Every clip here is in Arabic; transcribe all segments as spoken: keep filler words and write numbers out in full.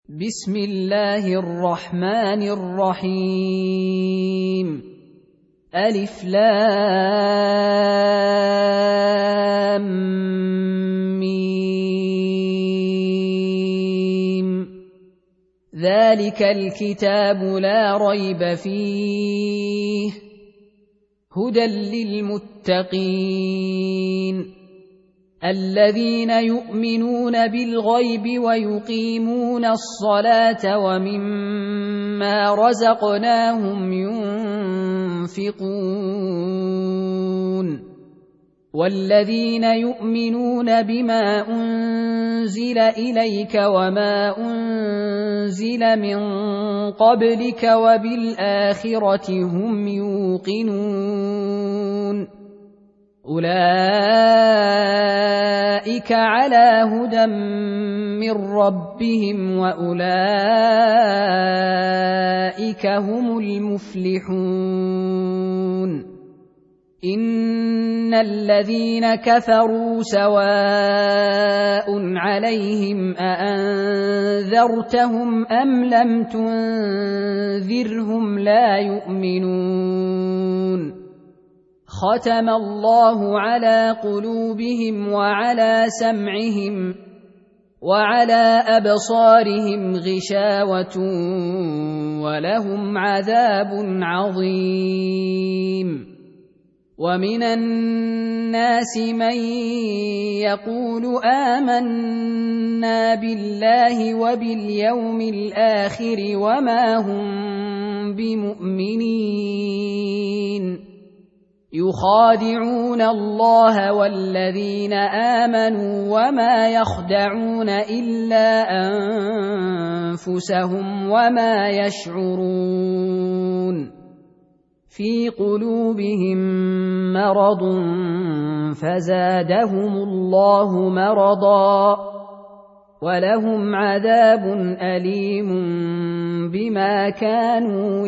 بسم الله الرحمن الرحيم. ألف لام ميم. ذلك الكتاب لا ريب فيه هدى للمتقين الذين يؤمنون بالغيب ويقيمون الصلاة ومما رزقناهم ينفقون والذين يؤمنون بما أنزل إليك وما أنزل من قبلك وبالآخرة هم يوقنون أولئك على هدى من ربهم وأولئك هم المفلحون. إن الذين كفروا سواء عليهم أأنذرتهم أم لم تنذرهم لا يؤمنون. ختم الله على قلوبهم وعلى سمعهم وعلى أبصارهم غشاوة ولهم عذاب عظيم. ومن الناس من يقول آمنا بالله وباليوم الآخر وما هم بمؤمنين يخادعون الله والذين آمنوا وما يخدعون إلا أنفسهم وما يشعرون. في قلوبهم مرض فزادهم الله مرضا ولهم عذاب أليم بما كانوا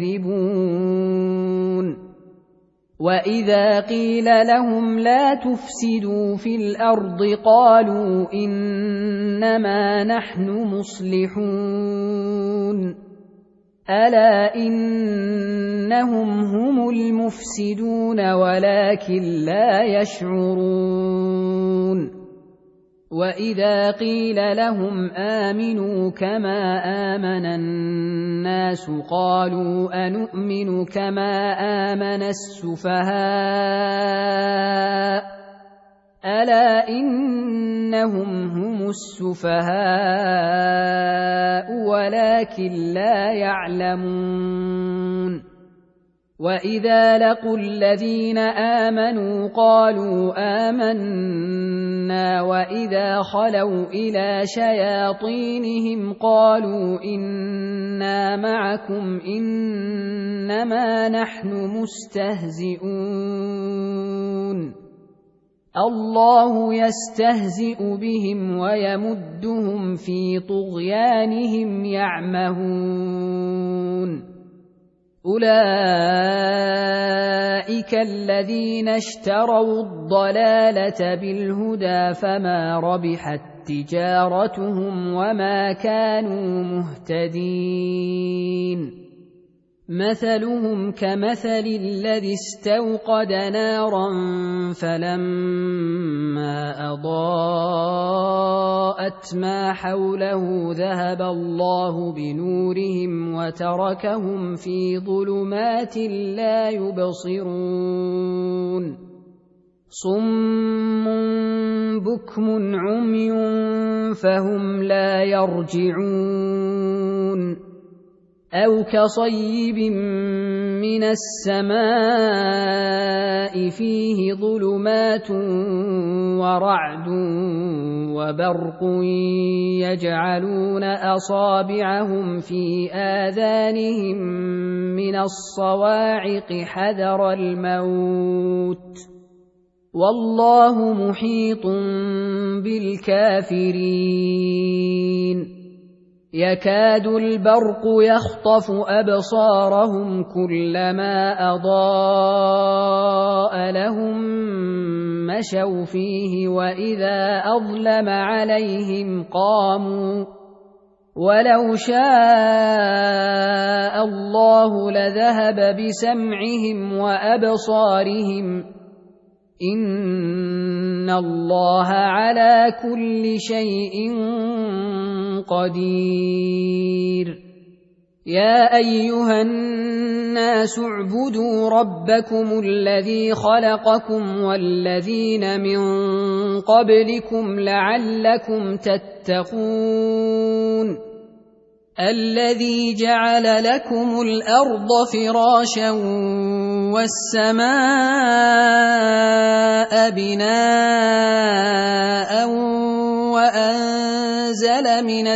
يكذبون. وإذا قيل لهم لا تفسدوا في الأرض قالوا إنما نحن مصلحون ألا إنهم هم المفسدون ولكن لا يشعرون. وإذا قيل لهم آمنوا كما آمن الناس قالوا أنؤمن كما آمن السفهاء ألا إنهم هم السفهاء ولكن لا يعلمون. وإذا لقوا الذين آمنوا قالوا آمنا وإذا خلوا إلى شياطينهم قالوا إنا معكم إنما نحن مستهزئون الله يستهزئ بهم ويمدهم في طغيانهم يعمهون. أولئك الذين اشتروا الضلالة بالهدى فما ربحت تجارتهم وما كانوا مهتدين. مثلهم كمثل الذي استوقد نارا فلما أضاءت ما حوله ذهب الله بنورهم وتركهم في ظلمات لا يبصرون. صم بكم عمي فهم لا يرجعون. أو كصيب من السماء فيه ظلمات ورعد وبرق يجعلون أصابعهم في آذانهم من الصواعق حذر الموت والله محيط بالكافرين. يكاد البرق يخطف أبصارهم كلما أضاء لهم مشوا فيه وإذا أظلم عليهم قاموا ولو شاء الله لذهب بسمعهم وأبصارهم إن الله على كل شيء قدير يا أيها الناس اعبدوا ربكم الذي خلقكم والذين من قبلكم لعلكم تتقون الذي جعل لكم الأرض فراشا والسماء بناء وأنزل من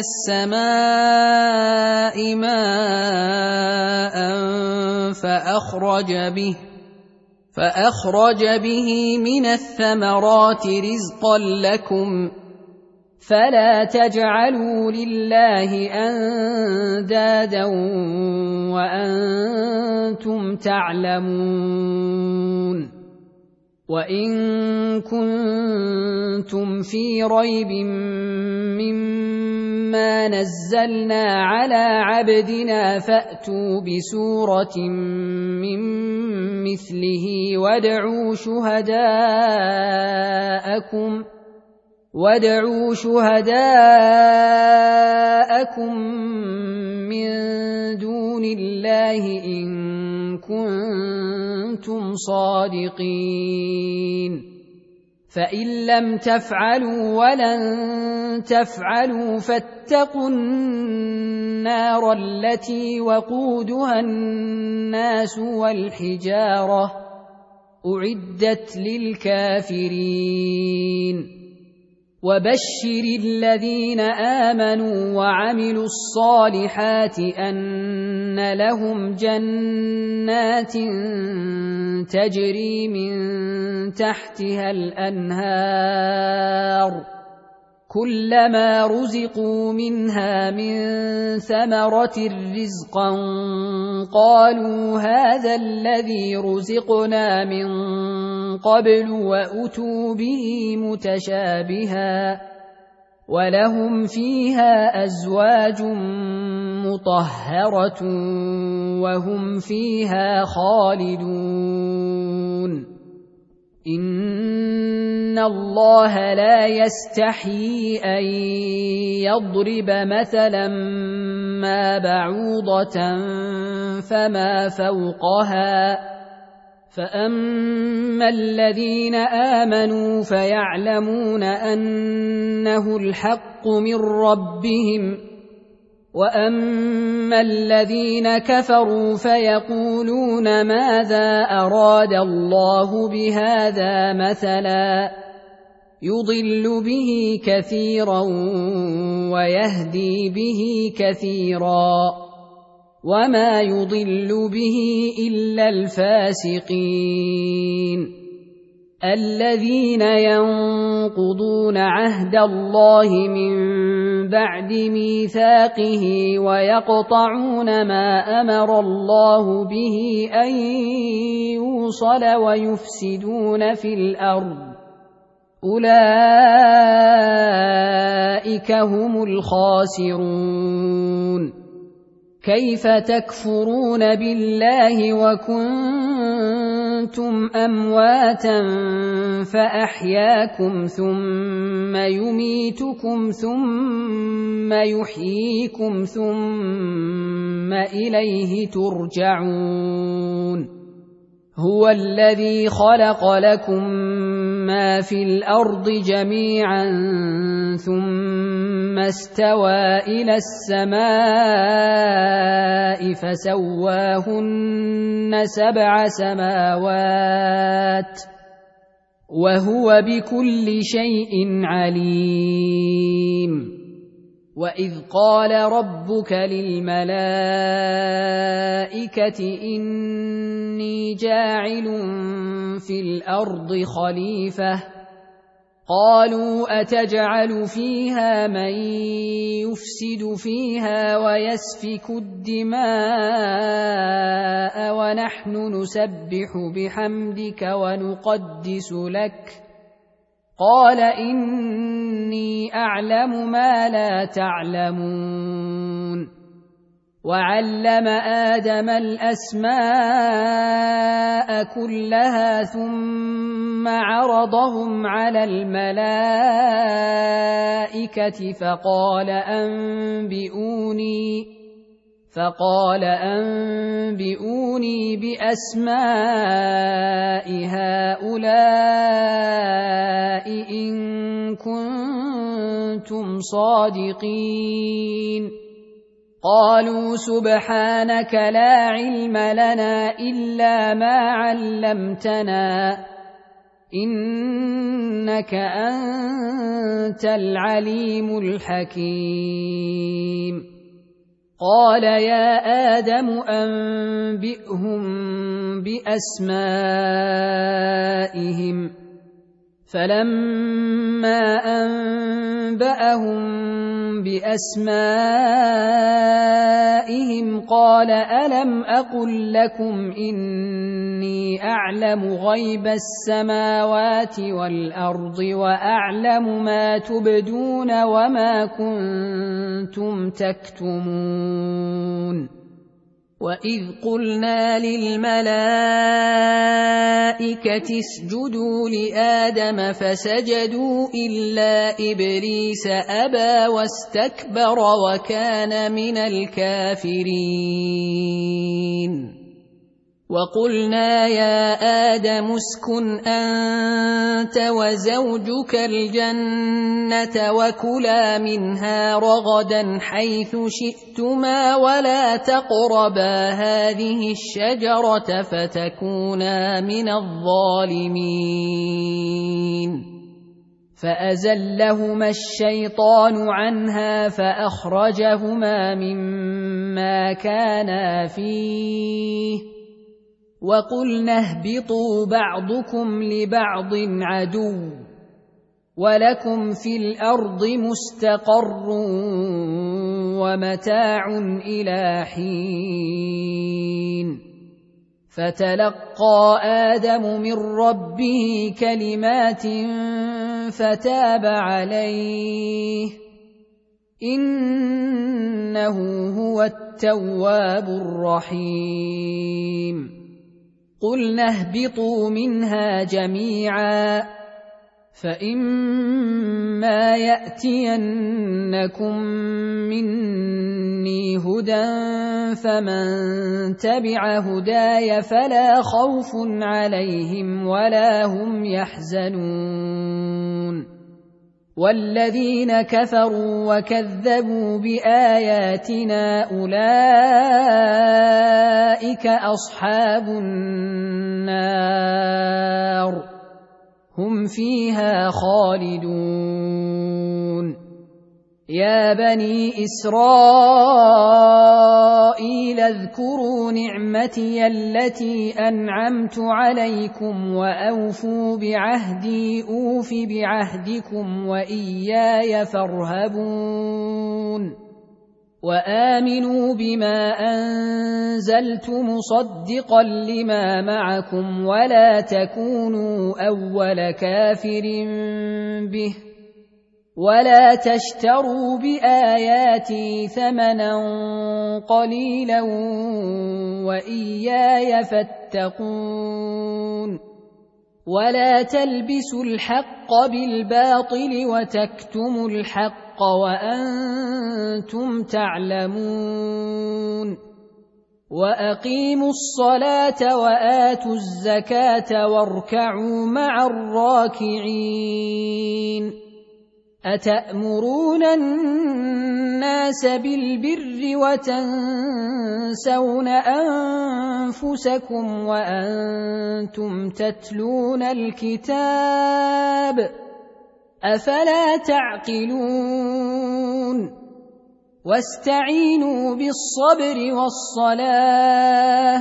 السماء ماء فأخرج به فأخرج به من الثمرات رزقا لكم فلا تجعلوا لله أندادا وأنتم تعلمون وإن كنتم في ريب مما نزلنا على عبدنا فأتوا بسورة من مثله وادعوا شهداءكم وادعوا شهداءكم من دون الله إن كنتم صادقين فإن لم تفعلوا ولن تفعلوا فاتقوا النار التي وقودها الناس والحجارة أعدت للكافرين وبشر الذين آمنوا وعملوا الصالحات أن لهم جنات تجري من تحتها الأنهار كلما رزقوا منها من ثمرة رزقا قالوا هذا الذي رزقنا من قبل وأتوا به متشابها ولهم فيها أزواج مطهرة وهم فيها خالدون إن الله لا يستحيي أن يضرب مثلا ما بعوضة فما فوقها فأما الذين آمنوا فيعلمون أنه الحق من ربهم وأما الذين كفروا فيقولون ماذا أراد الله بهذا مثلا يضل به كثيرا ويهدي به كثيرا وما يضل به إلا الفاسقين الذين ينقضون عهد الله من بعد ميثاقه ويقطعون ما أمر الله به أن يوصل ويفسدون في الأرض أولئك هم الخاسرون كيف تكفرون بالله وكنتم أمواتا فأحياكم ثم يميتكم ثم يحييكم ثم إليه ترجعون هو الذي خلق لكم ما في الأرض جميعا ثم استوى إلى السماء فسواهن سبع سماوات وهو بكل شيء عليم وإذ قال ربك للملائكة إني جاعل في الأرض خليفة قالوا أتجعل فيها من يفسد فيها ويسفك الدماء ونحن نسبح بحمدك ونقدس لك قال إني أعلم ما لا تعلمون وعلم آدم الأسماء كلها ثم عرضهم على الملائكة فقال أنبئوني فقال أنبئوني بأسماء هؤلاء إن كنتم صادقين قالوا سبحانك لا علم لنا إلا ما علمتنا إنك أنت العليم الحكيم قال يا آدم أنبئهم بأسمائهم فلما أنبأهم بأسمائهم قال ألم أقل لكم إني أعلم غيب السماوات والأرض وأعلم ما تبدون وما كنتم تكتمون وإذ قلنا للملائكة اسجدوا لآدم فسجدوا إلا إبليس أبى واستكبر وكان من الكافرين وقلنا يا آدم اسكن أنت وزوجك الجنة وكلا منها رغدا حيث شئتما ولا تقربا هذه الشجرة فتكونا من الظالمين فأزلهما الشيطان عنها فأخرجهما مما كانا فيه وقلنا اهبطوا بعضكم لبعض عدو ولكم في الأرض مستقر ومتاع إلى حين فتلقى آدم من ربه كلمات فتاب عليه إنه هو التواب الرحيم قلنا اهبطوا منها جميعا فإما يأتينكم مني هدى فمن تبع هداي فلا خوف عليهم ولا هم يحزنون والذين كفروا وكذبوا بآياتنا أولئك أصحاب النار هم فيها خالدون يا بني إسرائيل اذكروا نعمتي التي أنعمت عليكم وأوفوا بعهدي أوف بعهدكم وإياي فارهبون وآمنوا بما أنزلت مصدقا لما معكم ولا تكونوا أول كافر به ولا تشتروا بآياتي ثمنا قليلا وإياي فاتقون ولا تلبسوا الحق بالباطل وتكتموا الحق وأنتم تعلمون وأقيموا الصلاة وآتوا الزكاة واركعوا مع الراكعين أتأمرون الناس بالبر وتنسون أنفسكم وأنتم تتلون الكتاب أفلا تعقلون واستعينوا بالصبر والصلاة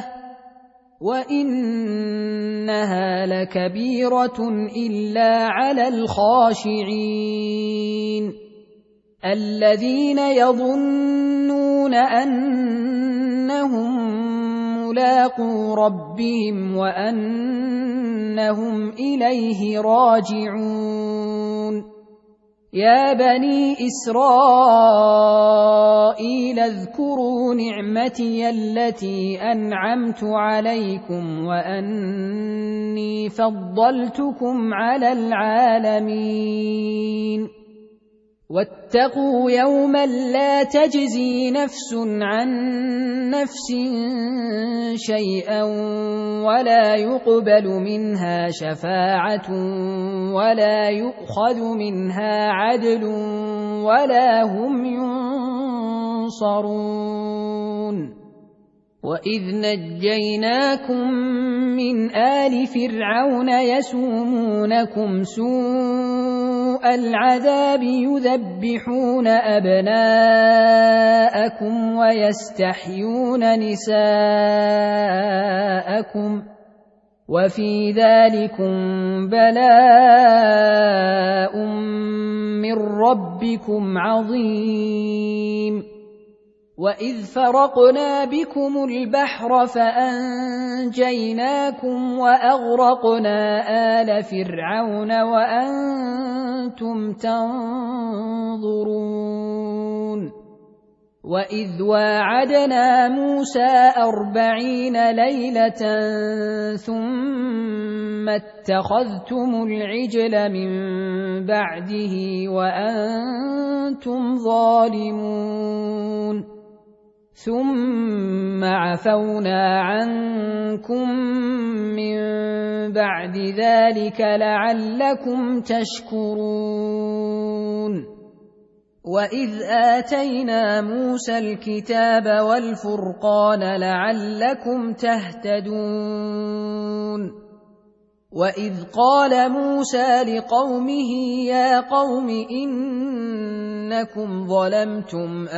وإنها لكبيرة إلا على الخاشعين الذين يظنون أنهم ملاقو ربهم وأنهم إليه راجعون يا بني إسرائيل اذكروا نعمتي التي أنعمت عليكم وأني فضلتكم على العالمين واتقوا يوما لا تجزي نفس عن نفس شيئا ولا يقبل منها شفاعة ولا يؤخذ منها عدل ولا هم ينصرون وإذ نجيناكم من آل فرعون يسومونكم سوء العذاب يذبحون أبناءكم ويستحيون نساءكم وفي ذلكم بلاء من ربكم عظيم وإذ فرقنا بكم البحر فأنجيناكم وأغرقنا آل فرعون وأنتم تنظرون وإذ واعدنا موسى أربعين ليلة ثم اتخذتم العجل من بعده وأنتم ظالمون ثم عفونا عنكم من بعد ذلك لعلكم تشكرون وإذ آتينا موسى الكتاب والفرقان لعلكم تهتدون وإذ قال موسى لقومه يا قوم إنكم ظلمتم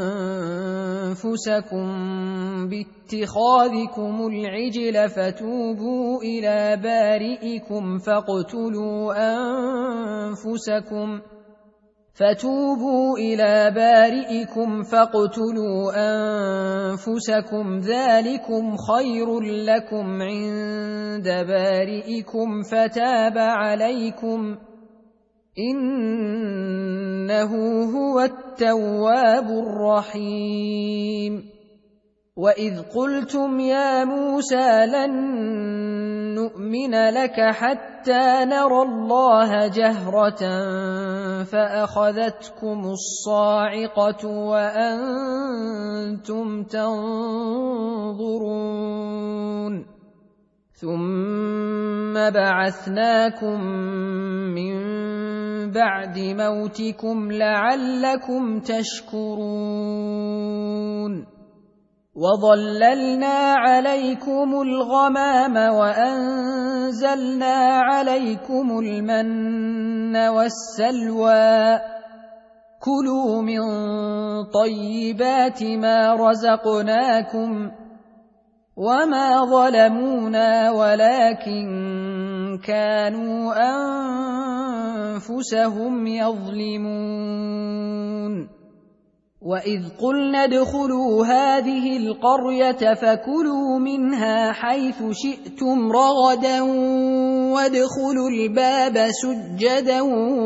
أنفسكم باتخاذكم العجل فتوبوا إلى بارئكم فاقتلوا أنفسكم فتوبوا إلى بارئكم فاقتلوا أنفسكم ذلكم خير لكم عند بارئكم فتاب عليكم إنه هو التواب الرحيم وإذ قلتم يا موسى لن نؤمن لك حتى نرى الله جهرة فأخذتكم الصاعقة وأنتم تنظرون ثم بعثناكم من بعد موتكم لعلكم تشكرون وظللنا عليكم الغمام وأنزلنا عليكم المن والسلوى كلوا من طيبات ما رزقناكم وما ظلمونا ولكن كانوا أنفسهم يظلمون وإذ قلنا ادخلوا هذه القرية فكلوا منها حيث شئتم رغدا وادخلوا الباب سجدا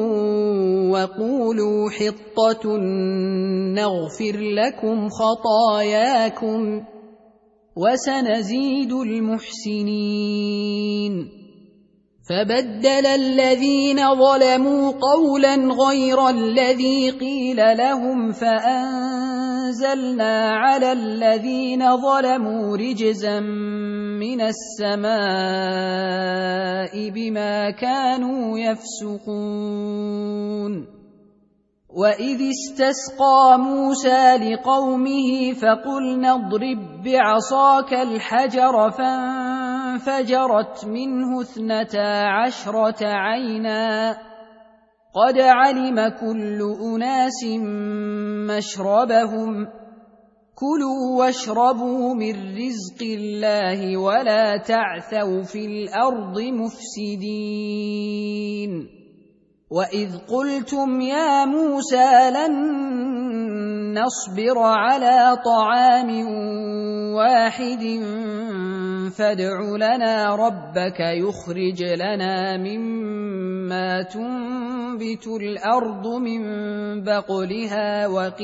وقولوا حطة نغفر لكم خطاياكم وسنزيد المحسنين فبدل الذين ظلموا قولا غير الذي قيل لهم فأنزلنا على الذين ظلموا رجزا من السماء بما كانوا يفسقون وإذ استسقى موسى لقومه فقلنا اضرب بعصاك الحجر فانفجرت منه اثنتا عشرة عينا قد علم كل أناس مشربهم كلوا واشربوا من رزق الله ولا تعثوا في الأرض مفسدين وإذ قلتم يا موسى لن نصبر على طعام واحد فادع لنا ربك يخرج لنا مما تنبت الأرض من بقلها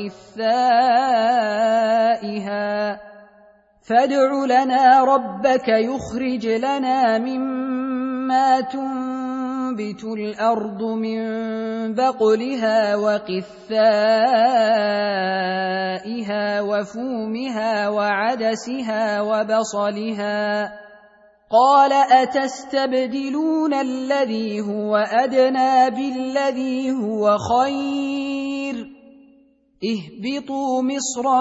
وقثائها فادع لنا ربك يخرج لنا مما تنبت الأرض من بقلها وقثائها وفومها وعدسها وبصلها قال أتستبدلون الذي هو أدنى بالذي هو خير اهبطوا مصرا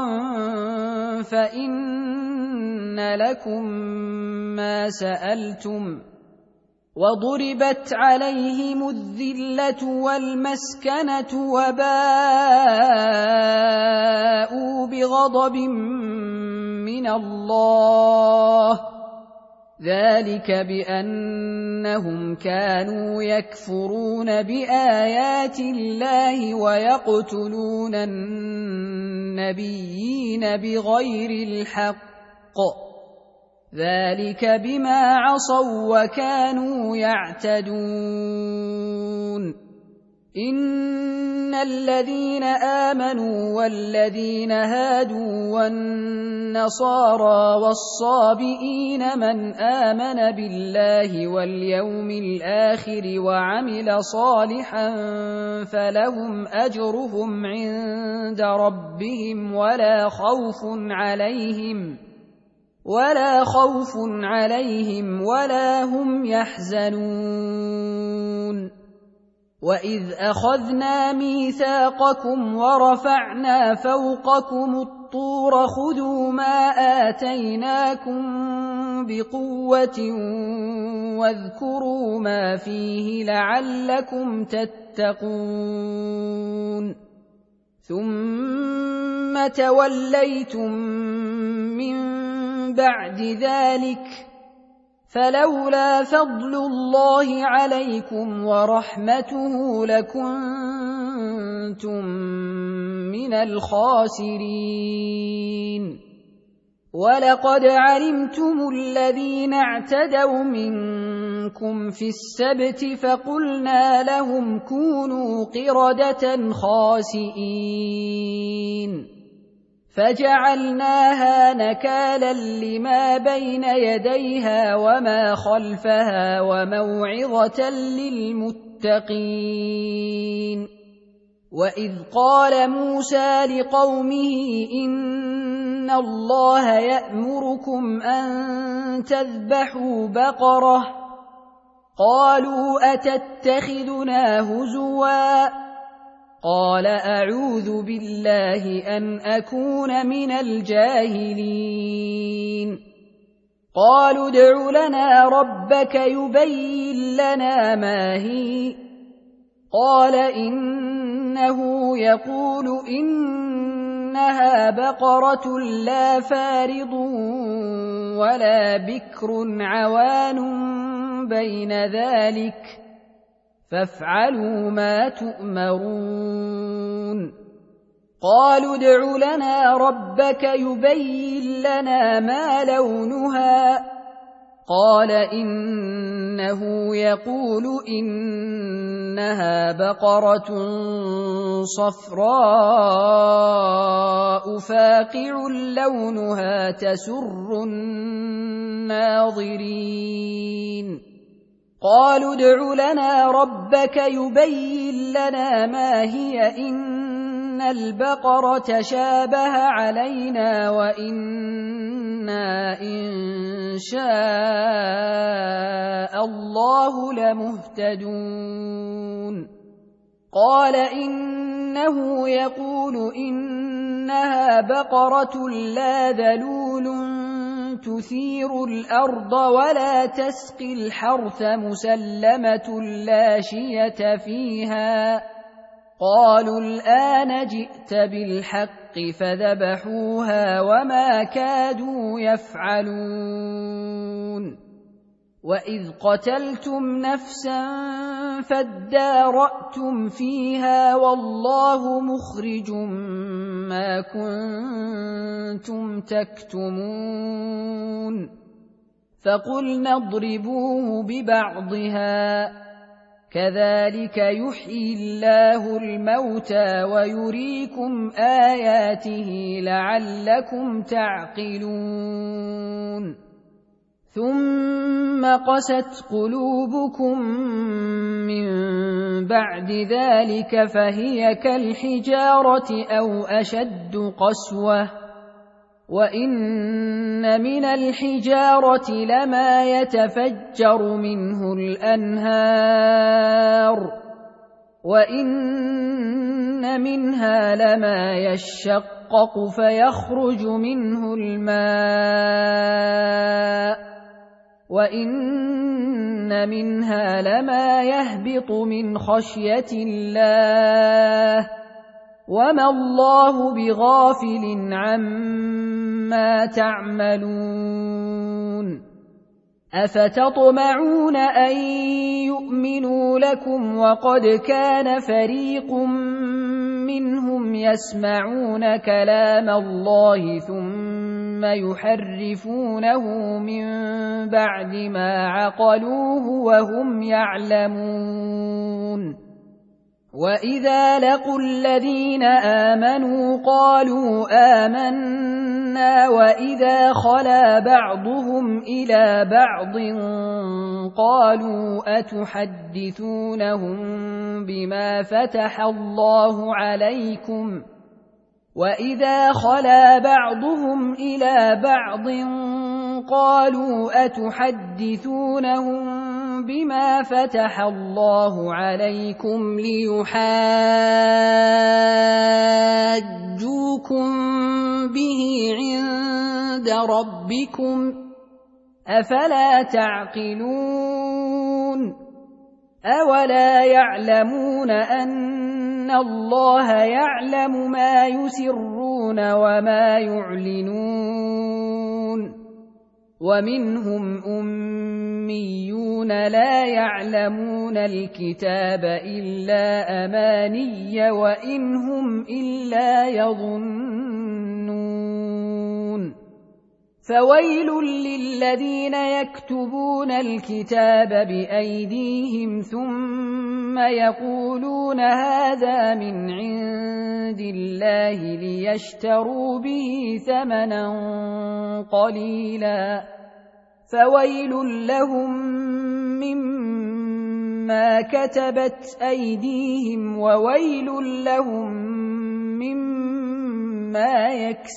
فإن لكم ما سألتم وضربت عليهم الذلة والمسكنة وباءوا بغضب من الله ذلك بأنهم كانوا يكفرون بآيات الله ويقتلون النبيين بغير الحق ذلك بما عصوا وكانوا يعتدون إن الذين آمنوا والذين هادوا والنصارى والصابئين من آمن بالله واليوم الآخر وعمل صالحا فلهم أجرهم عند ربهم ولا خوف عليهم ولا خوف عليهم ولا هم يحزنون وإذ أخذنا ميثاقكم ورفعنا فوقكم الطور خذوا ما آتيناكم بقوة واذكروا ما فيه لعلكم تتقون ثم توليتم من بعد ذلك فلولا فضل الله عليكم ورحمته لكنتم من الخاسرين ولقد علمتم الذين اعتدوا منكم في السبت فقلنا لهم كونوا قردة خاسئين فجعلناها نكالا لما بين يديها وما خلفها وموعظة للمتقين وإذ قال موسى لقومه إن الله يأمركم أن تذبحوا بقرة قالوا أتتخذنا هزوا قال أعوذ بالله أن أكون من الجاهلين قالوا ادع لنا ربك يبين لنا ما هي قال إنه يقول إنها بقرة لا فارض ولا بكر عوان بين ذلك فافعلوا ما تؤمرون قالوا ادع لنا ربك يبين لنا ما لونها قال إنه يقول إنها بقرة صفراء فاقع لونها تسر الناظرين قالوا ادع لنا ربك يبين لنا ما هي إن البقرة شابه علينا وإنا إن شاء الله لمهتدون قال إنه يقول إنها بقرة لا ذلول تثير الأرض ولا تسقي الحرث مسلمة لا شية فيها قالوا الآن جئت بالحق فذبحوها وما كادوا يفعلون وإذ قتلتم نفسا فادارأتم فيها والله مخرج ما كنتم تكتمون فقلنا اضربوه ببعضها كذلك يحيي الله الموتى ويريكم آياته لعلكم تعقلون ثم قست قلوبكم من بعد ذلك فهي كالحجارة أو أشد قسوة وإن من الحجارة لما يتفجر منه الأنهار وإن منها لما يشقق فيخرج منه الماء وإن منها لما يهبط من خشية الله وما الله بغافل عما تعملون أفتطمعون أن يؤمنوا لكم وقد كان فريق منهم يسمعون كلام الله ثم يحرفونه من بعد ما عقلوه وهم يعلمون وإذا لقوا الذين آمنوا قالوا آمنا وإذا خلا بعضهم إلى بعض قالوا أتحدثونهم بما فتح الله عليكم وإذا خلا بعضهم إلى بعض قالوا أتحدثونهم بما فتح الله عليكم ليحاجوكم به عند ربكم أفلا تعقلون أولا يعلمون أن الله يعلم ما يسرون وما يعلنون ومنهم أميون لا يعلمون الكتاب إلا أماني وإن هم إلا يظنون فويل للذين يكتبون الكتاب بأيديهم ثم يقولون هذا من عند الله ليشتروا به ثمنا قليلا فويل لهم مما كتبت أيديهم وويل لهم مما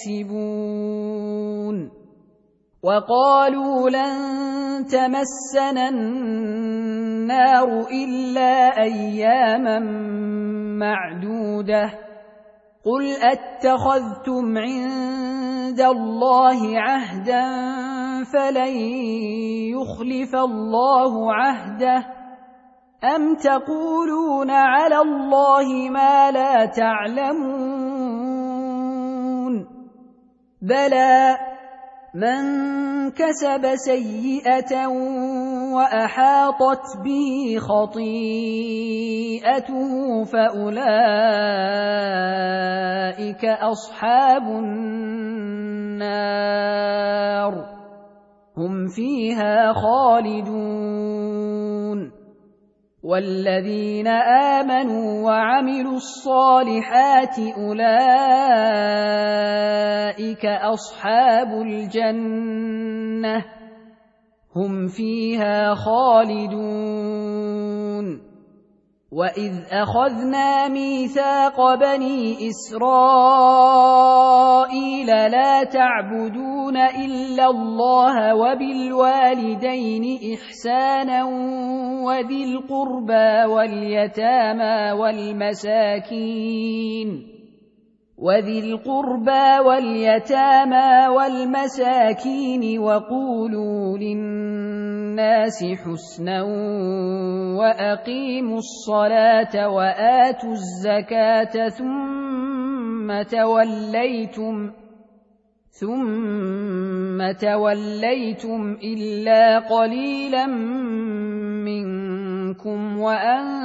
يكسبون وقالوا لن تمسنا النار إلا أياما معدودة قل أتخذتم عند الله عهدا فلن يخلف الله عهده أم تقولون على الله ما لا تعلمون بلى من كسب سيئة وأحاطت به خطيئته فأولئك أصحاب النار هم فيها خالدون والذين آمنوا وعملوا الصالحات أولئك أصحاب الجنة هم فيها خالدون وإذ أخذنا ميثاق بني إسرائيل لا تعبدون إلا الله وبالوالدين إحسانا وذي القربى واليتامى والمساكين وذي القربى واليتامى والمساكين وقولوا للناس حسنا وأقيموا الصلاة وآتوا الزكاة ثم توليتم ثم توليتم إلا قليلا منكم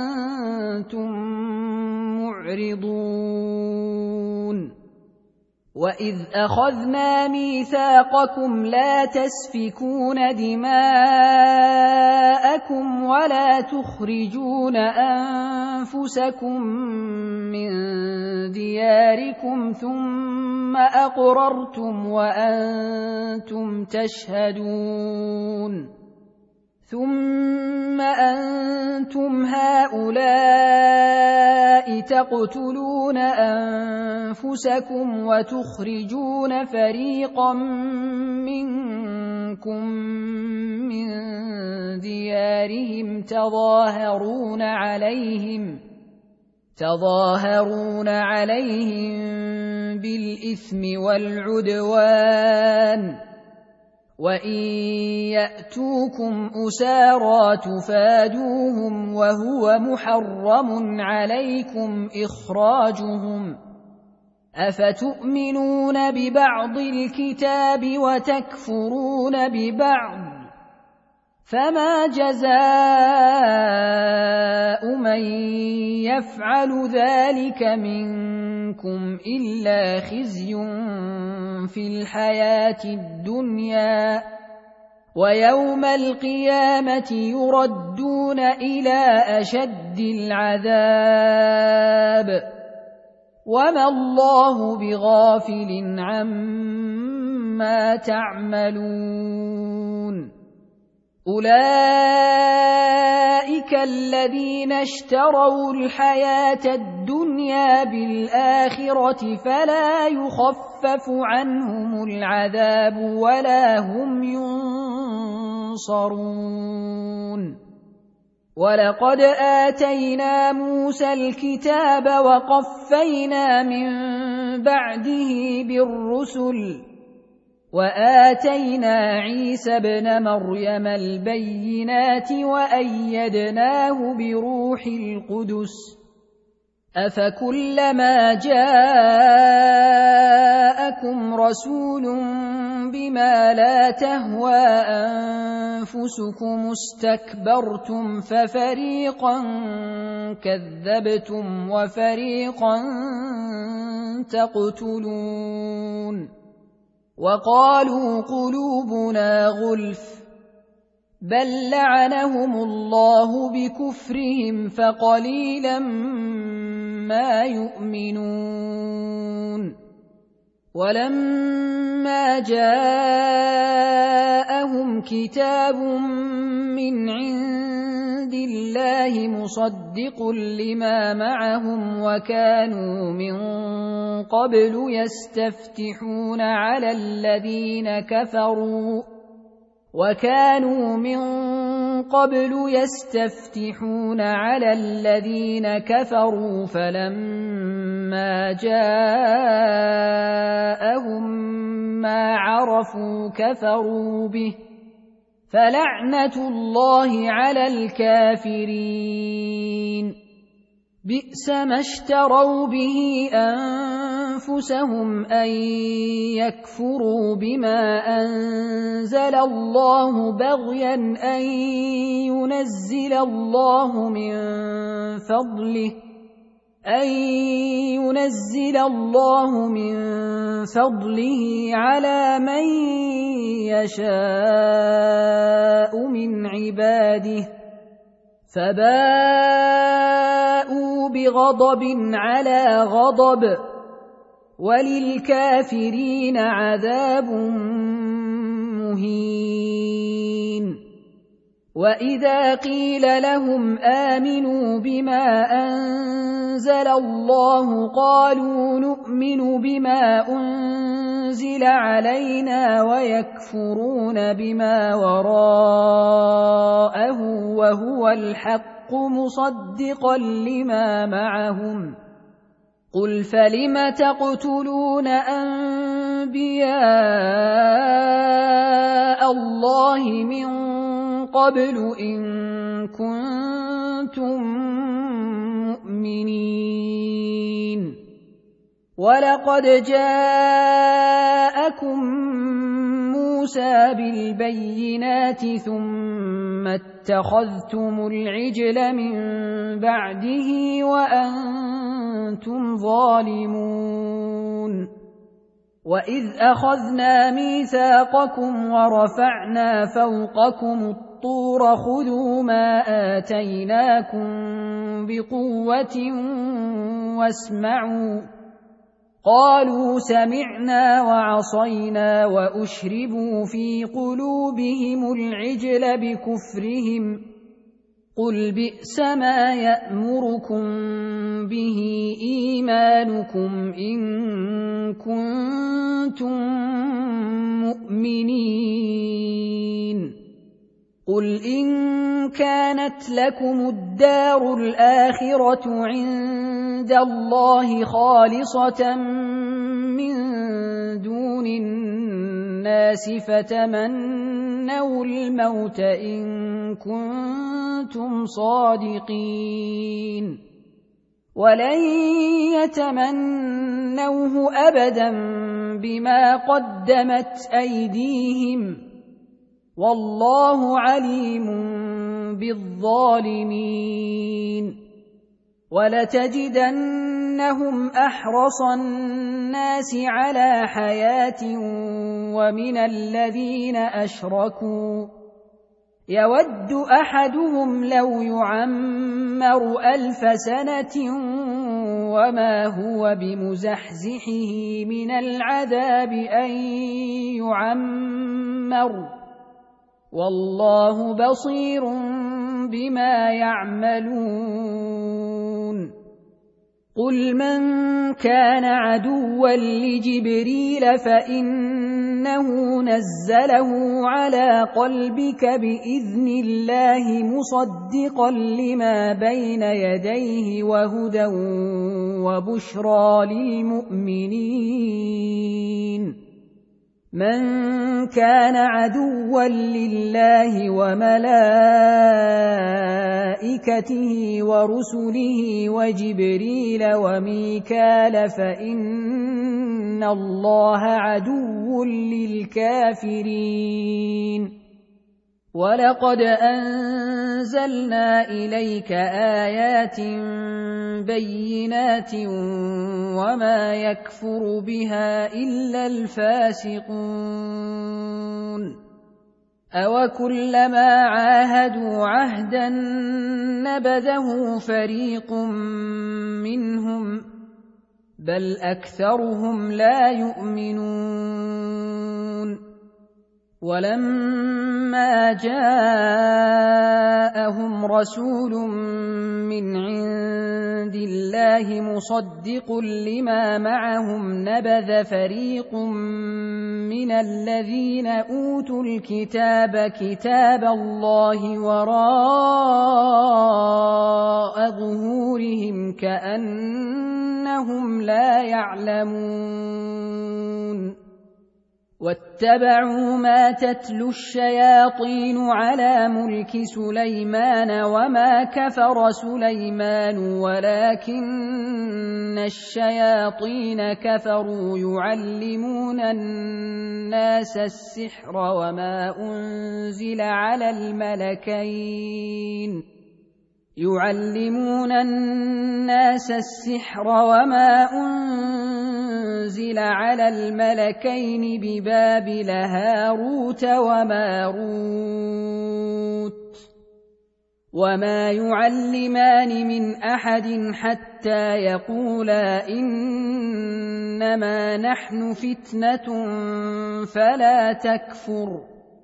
وأنتم معرضون وَإِذْ أَخَذْنَا مِيثَاقَكُمْ لَا تَسْفِكُونَ دِمَاءَكُمْ وَلَا تُخْرِجُونَ أَنفُسَكُم مِّن دِيَارِكُمْ ثُمَّ أَقْرَرْتُمْ وَأَنتُمْ تَشْهَدُونَ ثُمَّ أَنتُمْ هَؤُلَاءِ تَقْتُلُونَ أَنفُسَكُمْ وَتُخْرِجُونَ فَرِيقًا مِّنكُم مِّن دِيَارِهِمْ تَظَاهَرُونَ عَلَيْهِمْ تظاهرون عليهم بالإثم والعدوان وإن يأتوكم أسارى تفادوهم وهو محرم عليكم إخراجهم أفتؤمنون ببعض الكتاب وتكفرون ببعض فما جزاء من يفعل ذلك منكم إلا خزي في الحياة الدنيا ويوم القيامة يردون إلى أشد العذاب وما الله بغافل عما تعملون أولئك الذين اشتروا الحياة الدنيا بالآخرة فلا يخفف عنهم العذاب ولا هم ينصرون ولقد آتينا موسى الكتاب وقفينا من بعده بالرسل وآتينا عيسى ابن مريم البينات وأيدناه بروح القدس أفكلما جاءكم رسول بما لا تهوى أنفسكم استكبرتم ففريقا كذبتم وفريقا تقتلون وقالوا قلوبنا غلف بل لعنهم الله بكفرهم فقليلا ما يؤمنون ولما جاءهم كتاب من عند الله مصدق لما معهم وكانوا من قبل يستفتحون على الذين كفروا وكانوا من قبل يستفتحون على الذين كفروا فلما جاءهم ما عرفوا كفروا به فلعنة الله على الكافرين بئس ما اشتروا به أنفسهم أن يكفروا بما أنزل الله بغيا أن ينزل الله من فضله أن ينزل الله من فضله على من يشاء من عباده فباءوا بغضب على غضب وللكافرين عذاب مهين وإذا قيل لهم آمنوا بما أنزل الله قالوا نؤمن بما أنزل علينا ويكفرون بما وراءه وهو الحق مصدقا لما معهم قل فلم تقتلون أنبياء الله من قبل إن كنتم مؤمنين ولقد جاءكم موسى بالبينات ثم اتخذتم العجل من بعده وأنتم ظالمون وإذ أخذنا ميثاقكم ورفعنا فوقكم الطور خذوا ما آتيناكم بقوة واسمعوا قالوا سمعنا وعصينا وأشربوا في قلوبهم العجل بكفرهم قل بئس ما يأمركم به إيمانكم إن كنتم مؤمنين قل إن كانت لكم الدار الآخرة عند الله خالصة من دون الناس فتمنوا الموت إن كنتم صادقين ولن يتمنوه أبدا بما قدمت أيديهم والله عليم بالظالمين ولتجدنهم أحرص الناس على حياة ومن الذين أشركوا يود أحدهم لو يعمر ألف سنة وما هو بمزحزحه من العذاب أن يعمر والله بصير بما يعملون قل من كان عدوا لجبريل فإنه نزله على قلبك بإذن الله مصدقا لما بين يديه وهدى وبشرى للمؤمنين من كان عدوا لله وملائكته ورسله وجبريل وميكال فإن الله عدو للكافرين ولقد أنزلنا إليك آيات بينات وما يكفر بها إلا الفاسقون أوكلما عاهدوا عهدا نبذه فريق منهم بل أكثرهم لا يؤمنون ولما جاءهم رسول من عند الله مصدق لما معهم نبذ فريق من الذين أوتوا الكتاب كتاب الله وراء ظهورهم كأنهم لا يعلمون واتبعوا ما تتلو الشياطين على ملك سليمان وما كفر سليمان ولكن الشياطين كفروا يعلمون الناس السحر وما أنزل على الملكين يعلمون الناس السحر وما أنزل على الملكين ببابل هاروت وماروت وما يعلمان من أحد حتى يقولا إنما نحن فتنة فلا تكفر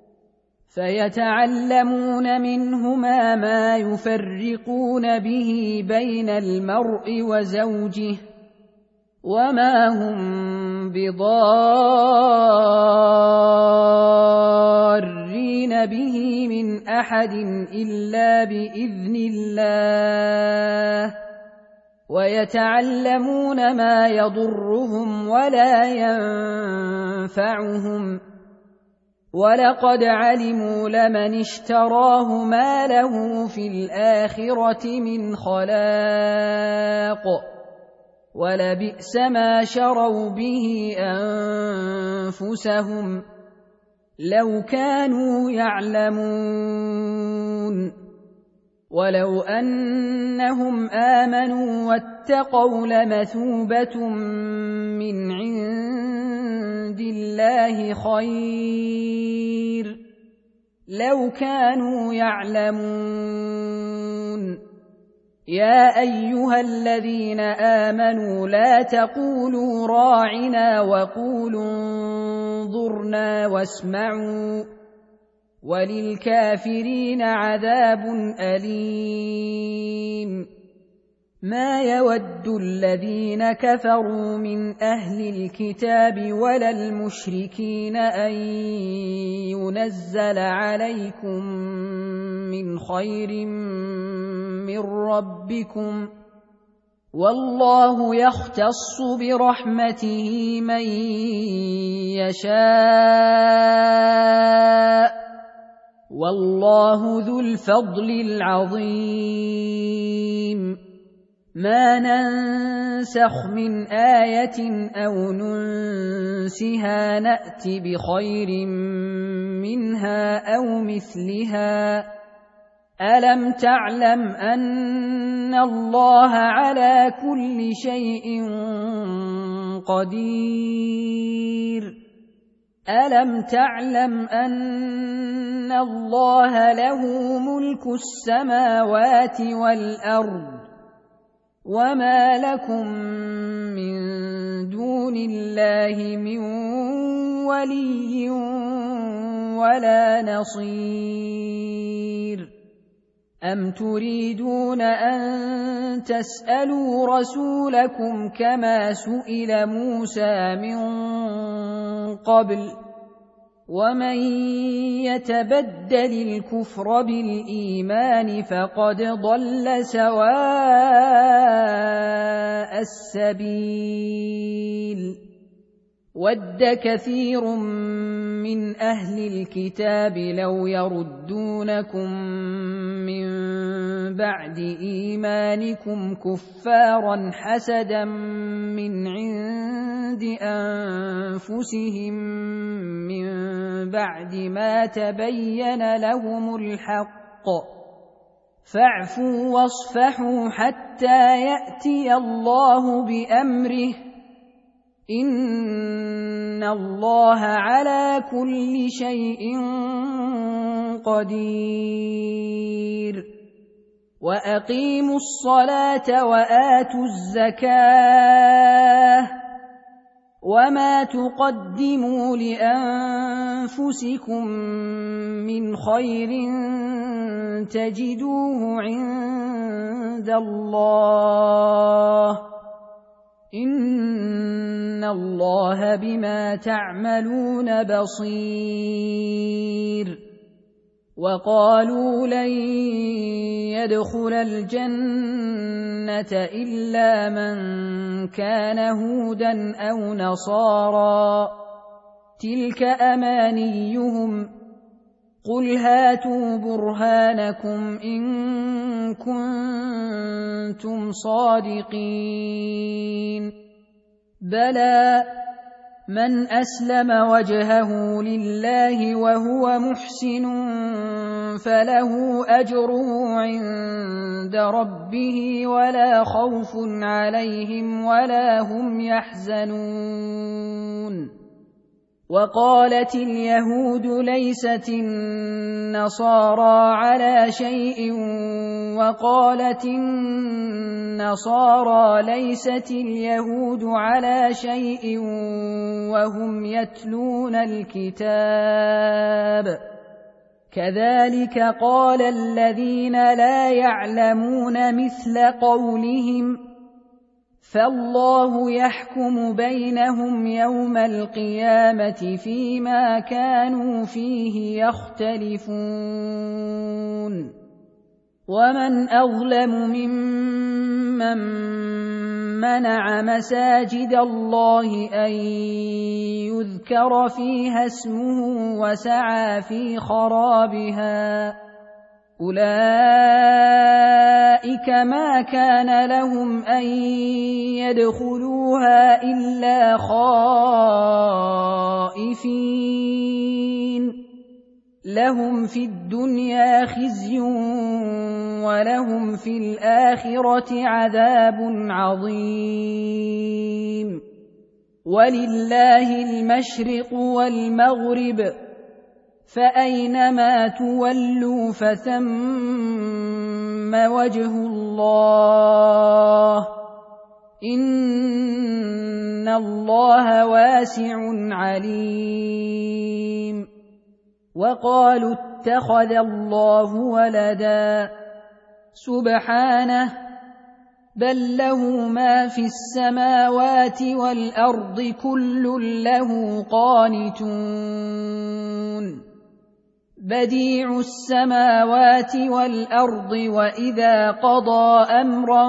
فيتعلمون منهما ما يفرقون به بين المرء وزوجه وما هم بضارين به من أحد إلا بإذن الله ويتعلمون ما يضرهم ولا ينفعهم ولقد علموا لمن اشتراه ما له في الآخرة من خلاق ولبئس ما شروا به أنفسهم لو كانوا يعلمون ولو أنهم آمنوا واتقوا لمثوبة من عند الله خير لو كانوا يعلمون. يا أيها الذين آمنوا لا تقولوا راعنا وقولوا انظرنا واسمعوا وللكافرين عذاب أليم. ما يود الذين كفروا من أهل الكتاب ولا المشركين أن ينزل عليكم من خير من ربكم والله يختص برحمته من يشاء والله ذو الفضل العظيم. ما ننسخ من آية أو ننسها نأت بخير منها أو مثلها. ألم تعلم أن الله على كل شيء قدير؟ ألم تعلم أن الله له ملك السماوات والأرض وما لكم من دون الله من ولي ولا نصير. أم تريدون أن تسألوا رسولكم كما سئل موسى من قبل ومن يتبدل الكفر بالإيمان فقد ضل سواء السبيل. ود كثير من أهل الكتاب لو يردونكم من بعد إيمانكم كفارا حسدا من عند أنفسهم من بعد ما تبين لهم الحق فاعفوا واصفحوا حتى يأتي الله بأمره إن الله على كل شيء قدير. وأقيموا الصلاة وآتوا الزكاة وما تقدموا لأنفسكم من خير تجدوه عند الله إن الله بما تعملون بصير. وقالوا لن يدخل الجنة إلا من كان هودا أو نصارى تلك أمانيهم قل هاتوا برهانكم إن كنتم صادقين. بلى من أسلم وجهه لله وهو محسن فله أجره عند ربه ولا خوف عليهم ولا هم يحزنون. وقالت اليهود ليست النصارى على شيء وقالت النصارى ليست اليهود على شيء وهم يتلون الكتاب كذلك قال الذين لا يعلمون مثل قولهم فالله يحكم بينهم يوم القيامة فيما كانوا فيه يختلفون. ومن أظلم ممن منع مساجد الله أن يذكر فيها اسمه وسعى في خرابها أولئك ما كان لهم أن يدخلوها إلا خائفين لهم في الدنيا خزي ولهم في الآخرة عذاب عظيم. ولله المشرق والمغرب فأينما تولوا فثم وجه الله إن الله واسع عليم. وقالوا اتخذ الله ولدا سبحانه بل له ما في السماوات والأرض كل له قانتون بديع السماوات والأرض وإذا قضى أمرا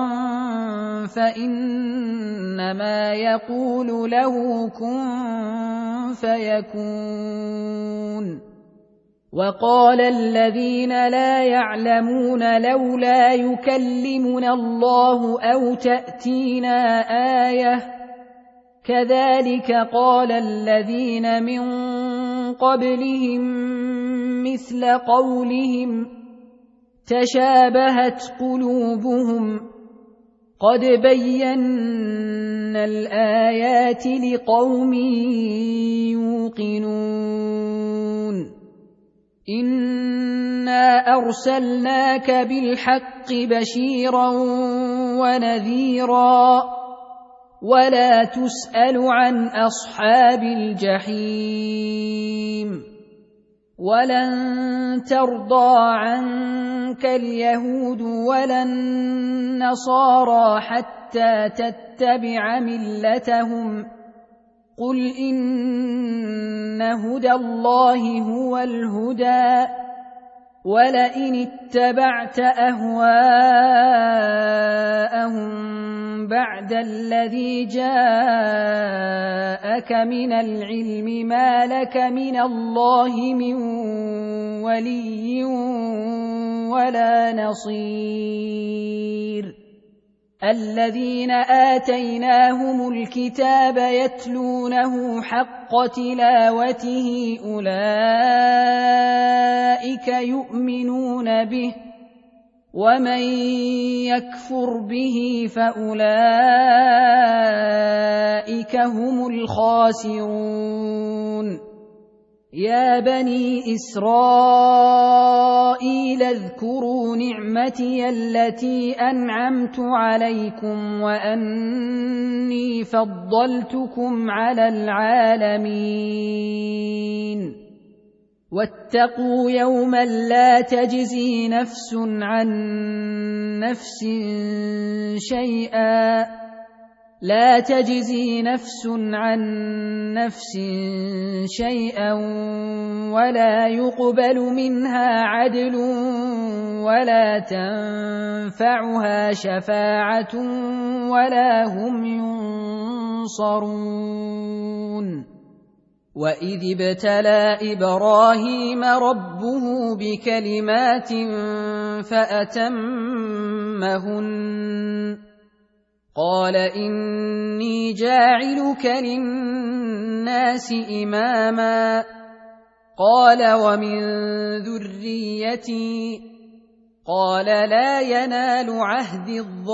فإنما يقول له كن فيكون. وقال الذين لا يعلمون لولا يكلمنا الله أو تأتينا آية كذلك قال الذين من قبلهم مثل قولهم تشابهت قلوبهم قد بينا الآيات لقوم يوقنون. إنا أرسلناك بالحق بشيرا ونذيرا ولا تسأل عن أصحاب الجحيم. ولن ترضى عنك اليهود ولا النصارى حتى تتبع ملتهم قل إن هدى الله هو الهدى ولئن اتبعت أهواءهم بعد الذي جاءك من العلم ما لك من الله من ولي ولا نصير. الذين آتيناهم الكتاب يتلونه حق تلاوته أولئك يؤمنون به ومن يكفر به فأولئك هم الخاسرون. يا بني إسرائيل اذكروا نعمتي التي أنعمت عليكم وأني فضلتكم على العالمين. واتقوا يوما لا تجزي نفس عن نفس شيئا لا تجزي نفس عن نفس شيئا ولا يقبل منها عدل ولا تنفعها شفاعة ولا هم ينصرون. وإذ ابتلى إبراهيم ربه بكلمات فأتمهن قال إني جاعلك للناس إماما قال ومن ذريتي قال لا ينال عهد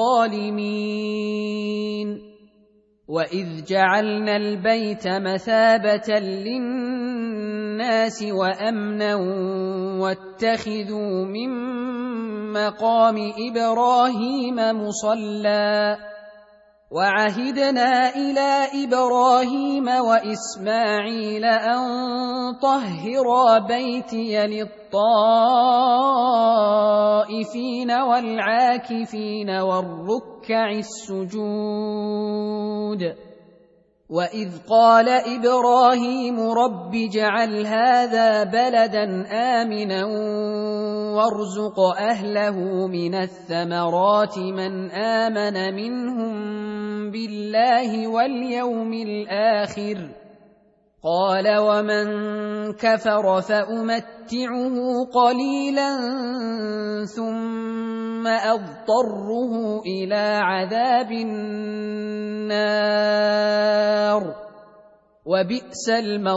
الظالمين. وإذ جعلنا البيت مثابة للناس وأمنا واتخذوا من مقام إبراهيم مصلى وعهدنا إلى إبراهيم وإسماعيل أن طهرا بيتي للطائفين والعاكفين والركع السجود. وإذ قال إبراهيم رب اجعل هذا بلدا آمنا وارزق أهله من الثمرات من آمن منهم بالله واليوم الآخر قال ومن كفر فأمتعه قليلا ثم أضطره إلى عذاب النار وبئس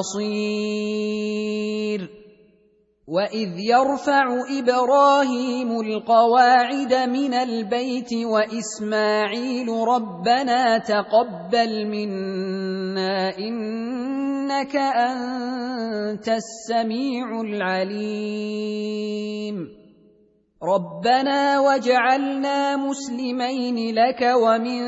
المصير. وإذ يرفع إبراهيم القواعد من البيت وإسماعيل ربنا تقبل منا عنا إنك أنت السميع العليم ربنا واجعلنا مسلمين لك ومن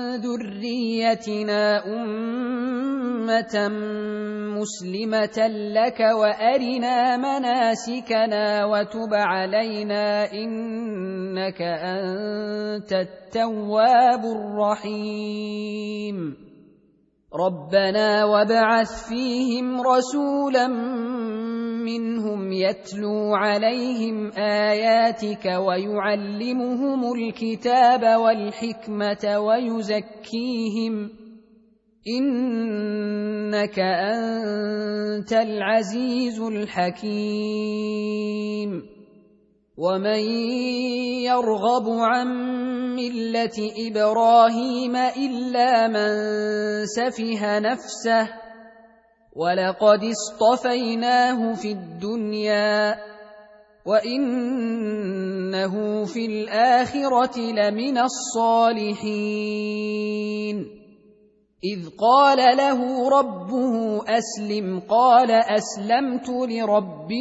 ذريتنا أمة مسلمة لك وأرنا مناسكنا وتب علينا إنك أنت التواب الرحيم ربنا وابعث فيهم رسولا منهم يتلو عليهم آياتك ويعلمهم الكتاب والحكمة ويزكيهم إنك أنت العزيز الحكيم ومن يرغب عن ملة إبراهيم إلا من سفه نفسه ولقد اصطفيناه في الدنيا وإنه في الآخرة لمن الصالحين إذ قال له ربه أسلم قال أسلمت لرب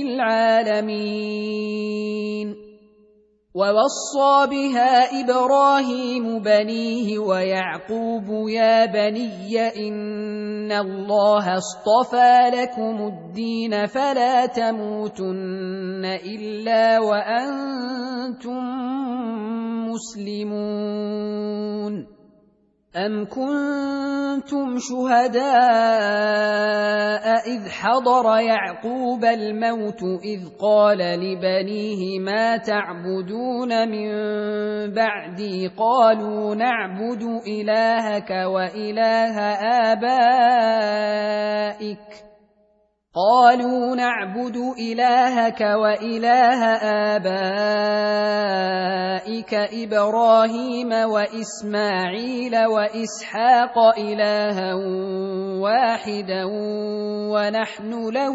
العالمين ووصى بها إبراهيم بنيه ويعقوب يا بني إن الله اصطفى لكم الدين فلا تموتن إلا وأنتم مسلمون أم كنتم شهداء إذ حضر يعقوب الموت إذ قال لبنيه ما تعبدون من بعدي قالوا نعبد إلهك وإله آبائك قالوا نعبد إلهك وإله آبائك إبراهيم وإسماعيل وإسحاق إلها واحدا ونحن له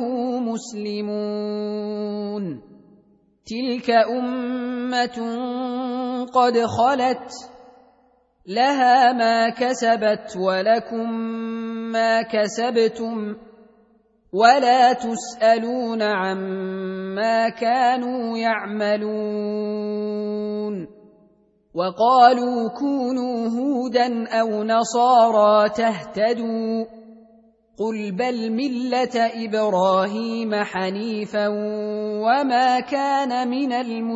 مسلمون تلك أمة قد خلت لها ما كسبت ولكم ما كسبتم ولا تسألون عما كانوا يعملون وقالوا كونوا هودا أو نصارى تهتدوا قل بل ملة إبراهيم حنيفا وما كان من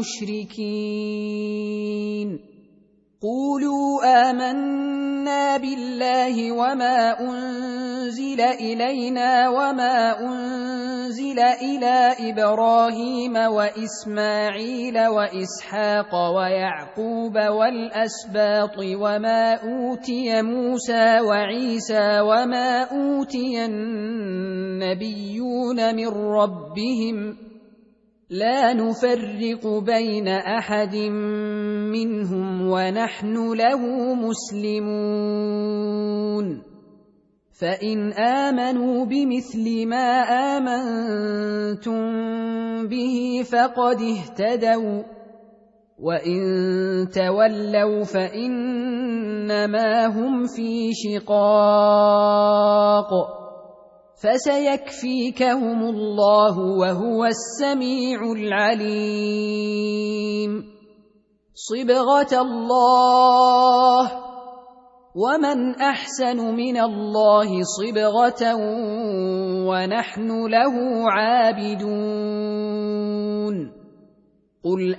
المشركين قولوا آمنا بالله وما أنزل إلينا وما أنزل إلى إبراهيم وإسماعيل وإسحاق ويعقوب والأسباط وما أوتي موسى وعيسى وما أوتي النبيون من ربهم لا نفرق بين أحد منهم ونحن له مسلمون فإن آمنوا بمثل ما آمنتم به فقد اهتدوا وإن تولوا فإنما هم في شقاق فسيكفيكهم الله وهو السميع العليم صبغة الله ومن أحسن من الله صبغة ونحن له عابدون قل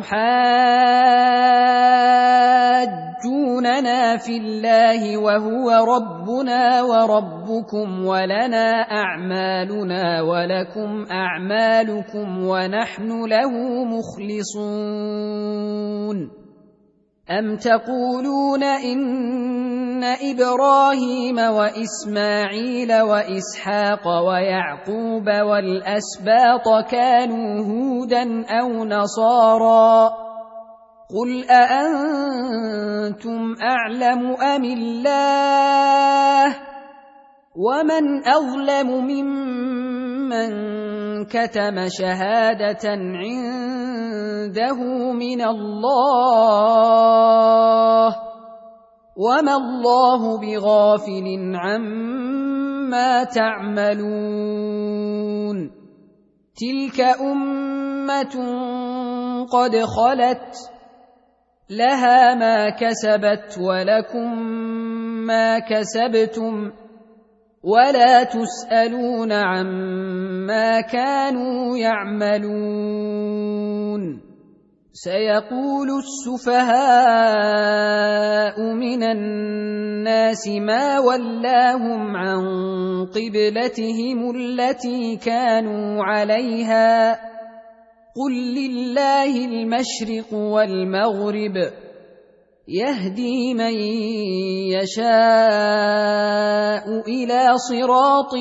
أتحاجوننا في الله وهو ربنا وربكم ولنا أعمالنا ولكم أعمالكم ونحن له مخلصون أم تقولون إن إبراهيم وإسماعيل وإسحاق ويعقوب والأسباط كانوا هودا أو نصارى قل أأنتم أعلم أم الله ومن أظلم ممن كتم شهادة عنده من الله وما الله بغافل عما ما تعملون تلك أمة قد خلت لها ما كسبت ولكم ما كسبتم ولا تسألون عما كانوا يعملون سيقول السفهاء من الناس ما ولاهم عن قبلتهم التي كانوا عليها قل لله المشرق والمغرب يهدي من يشاء إلى صراط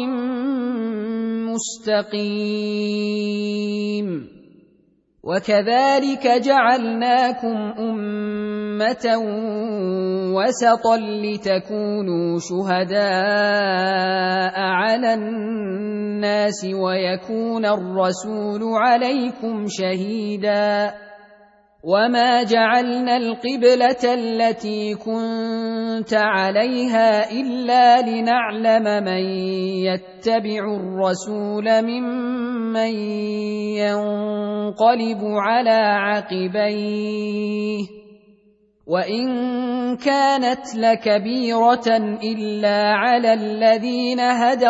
مستقيم وكذلك جعلناكم أمة وسطا لتكونوا شهداء على الناس ويكون الرسول عليكم شهيدا وما جعلنا القبلة التي كنت عليها إلا لنعلم من يتبع الرسول ممن ينقلب على عقبيه وإن كانت لكبيرة إلا على الذين هدى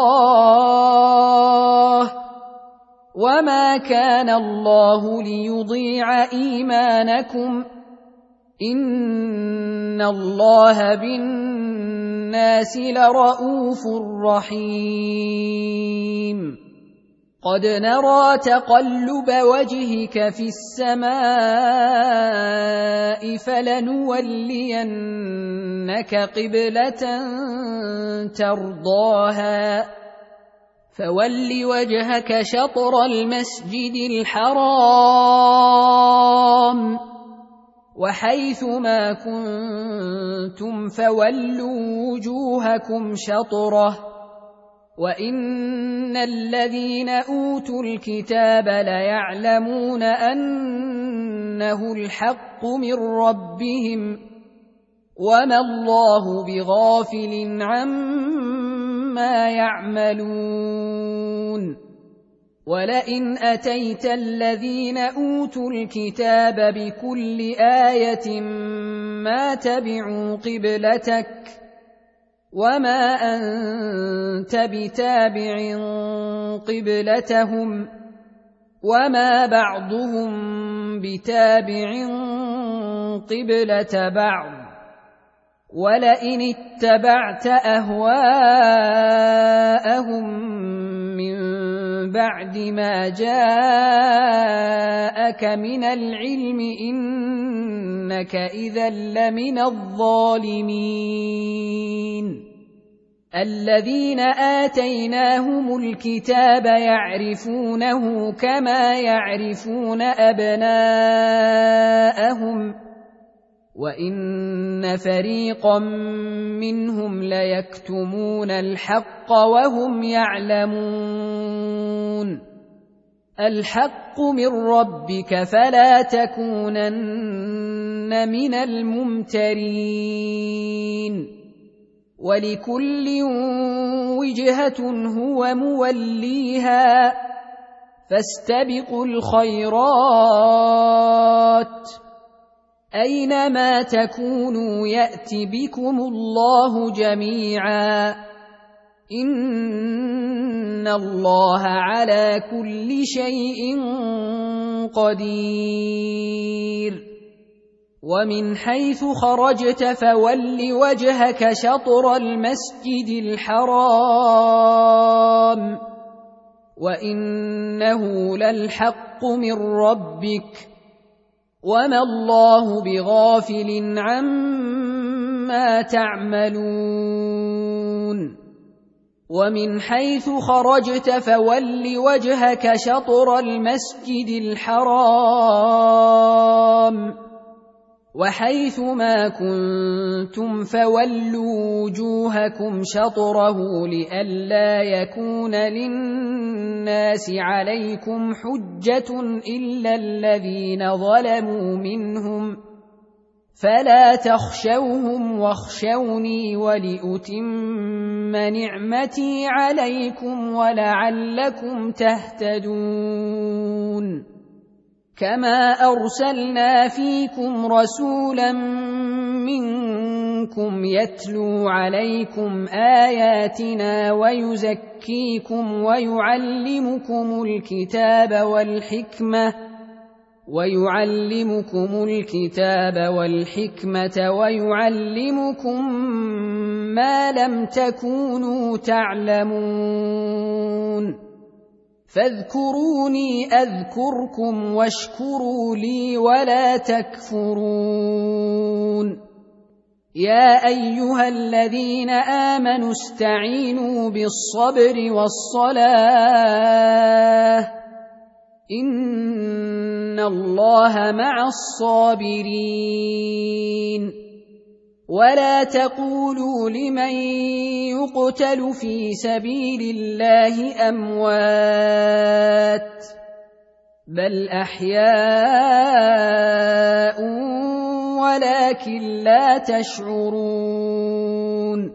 الله وما كان الله ليضيع إيمانكم إن الله بالناس لرءوف رحيم قد نرى تقلب وجهك في السماء فلنولينك قبلة ترضاها فول وجهك شطر المسجد الحرام وحيث ما كنتم فولوا وجوهكم شطره وإن الذين أوتوا الكتاب ليعلمون أنه الحق من ربهم وما الله بغافل عما يعملون ولئن أتيت الذين أوتوا الكتاب بكل آية ما تبعوا قبلتك وما أنت بتابع قبلتهم وما بعضهم بتابع قبلة بعض ولئن اتبعت أهواءهم من بعد ما جاءك من العلم إنك إذا لمن الظالمين الذين آتيناهم الكتاب يعرفونه كما يعرفون أبناءهم وإن فريقا منهم ليكتمون الحق وهم يعلمون الحق من ربك فلا تكونن من الممترين ولكل وجهة هو موليها فاستبقوا الخيرات أينما تكونوا يأت بكم الله جميعا إن الله على كل شيء قدير ومن حيث خرجت فول وجهك شطر المسجد الحرام وإنه للحق من ربك وما الله بغافل عما تعملون ومن حيث خرجت فول وجهك شطر المسجد الحرام وحيث ما كنتم فولوا وجوهكم شطره لئلا يكون للناس عليكم حجة إلا الذين ظلموا منهم فلا تخشوهم واخشوني ولأتم نعمتي عليكم ولعلكم تهتدون كما أرسلنا فيكم رسولا منكم يتلو عليكم آياتنا ويزكيكم ويعلمكم الكتاب والحكمة ويعلمكم الكتاب والحكمة ويعلمكم ما لم تكونوا تعلمون فاذكروني أذكركم واشكروا لي ولا تكفرون يا أيها الذين آمنوا استعينوا بالصبر والصلاة إن الله مع الصابرين ولا تقولوا لمن يقتل في سبيل الله أموات بل أحياء ولكن لا تشعرون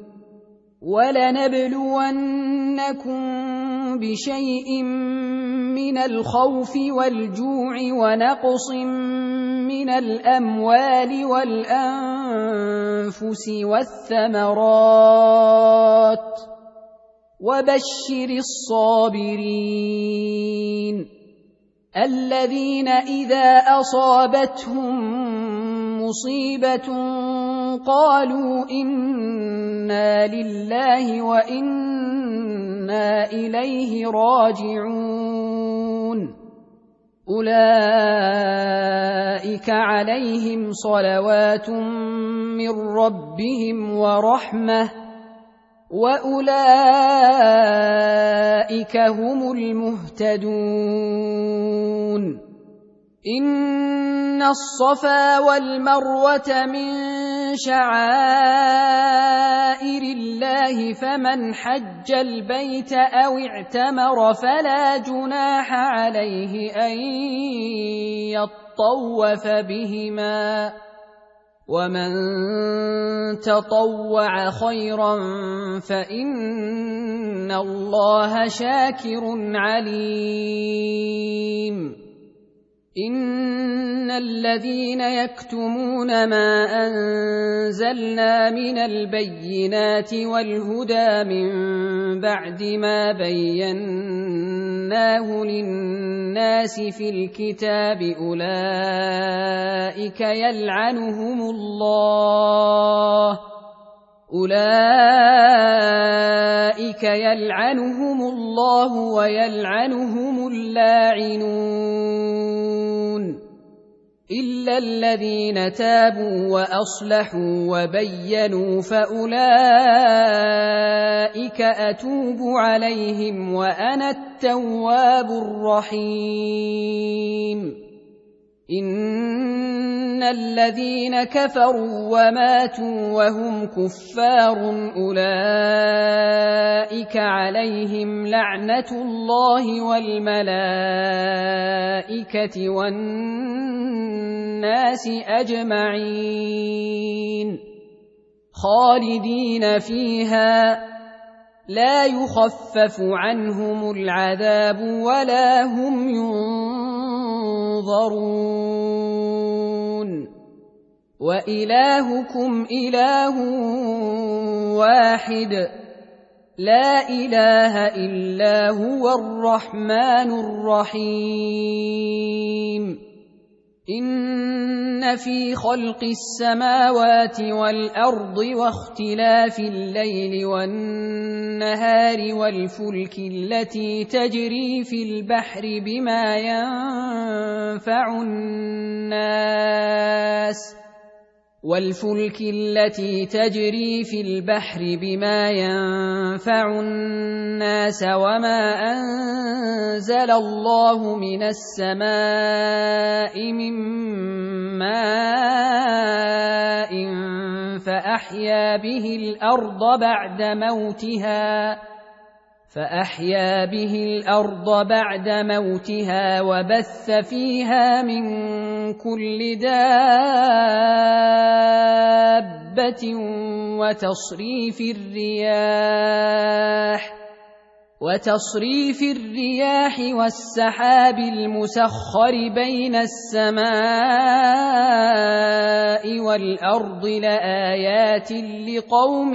ولنبلونكم بشيء من الخوف والجوع ونقص من الأموال والأنفس والثمرات وبشر الصابرين الذين إذا أصابتهم مصيبة قالوا إنا لله وإنا إليه راجعون أولئك عليهم صلوات من ربهم ورحمة وأولئك هم المهتدون إن الصفا والمروة من شعائر الله فمن حج البيت أو اعتمر فلا جناح عليه أن يطوف بهما ومن تطوع خيرا فإن الله شاكر عليم إن الذين يكتمون ما أنزلنا من البينات والهدى من بعد ما بيناه للناس في الكتاب أولئك يلعنهم الله أولئك يلعنهم الله ويلعنهم اللاعنون إلا الذين تابوا وأصلحوا وبينوا فأولئك أتوب عليهم وأنا التواب الرحيم إن الذين كفروا وماتوا وهم كفار أولئك عليهم لعنة الله والملائكة والناس أجمعين خالدين فيها لا يخفف عنهم العذاب ولا هم ينظرون وإلهكم إله واحد لا إله إلا هو الرحمن الرحيم إن في خلق السماوات والأرض واختلاف الليل والنهار والفلك التي تجري في البحر بما ينفع الناس والفلك التي تجري في البحر بما ينفع الناس وما أنزل الله من السماء من ماء فأحيا به الأرض بعد موتها فأحيا به الأرض بعد موتها وبث فيها من كل دابة وتصريف الرياح وتصريف الرياح والسحاب المسخر بين السماء والأرض لآيات لقوم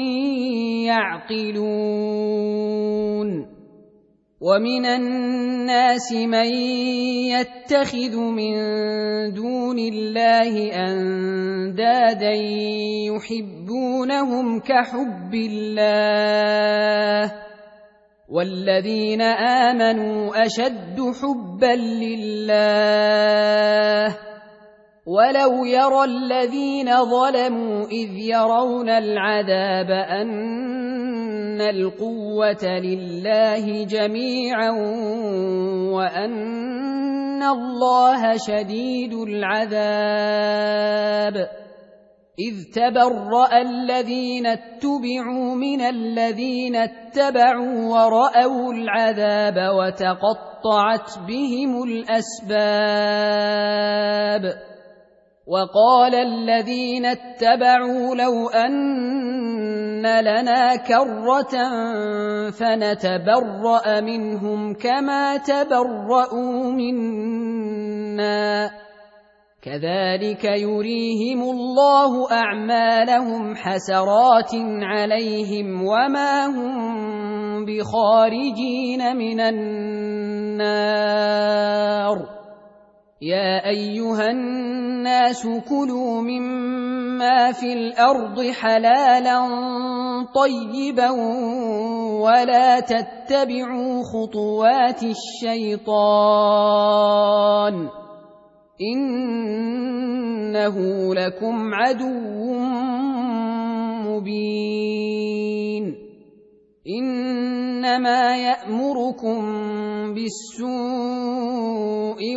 يعقلون ومن الناس من يتخذ من دون الله أندادا يحبونهم كحب الله والذين آمنوا أشد حبا لله ولو يرى الذين ظلموا إذ يرون العذاب أن القوة لله جميعا وأن الله شديد العذاب إذ تبرأ الذين اتبعوا من الذين اتبعوا ورأوا العذاب وتقطعت بهم الأسباب وقال الذين اتبعوا لو أن لنا كرة فنتبرأ منهم كما تبرأوا منا كذلك يريهم الله أعمالهم حسرات عليهم وما هم بخارجين من النار يا أيها الناس كلوا مما في الأرض حلالا طيبا ولا تتبعوا خطوات الشيطان إنه لكم عدو مبين إنما يأمركم بالسوء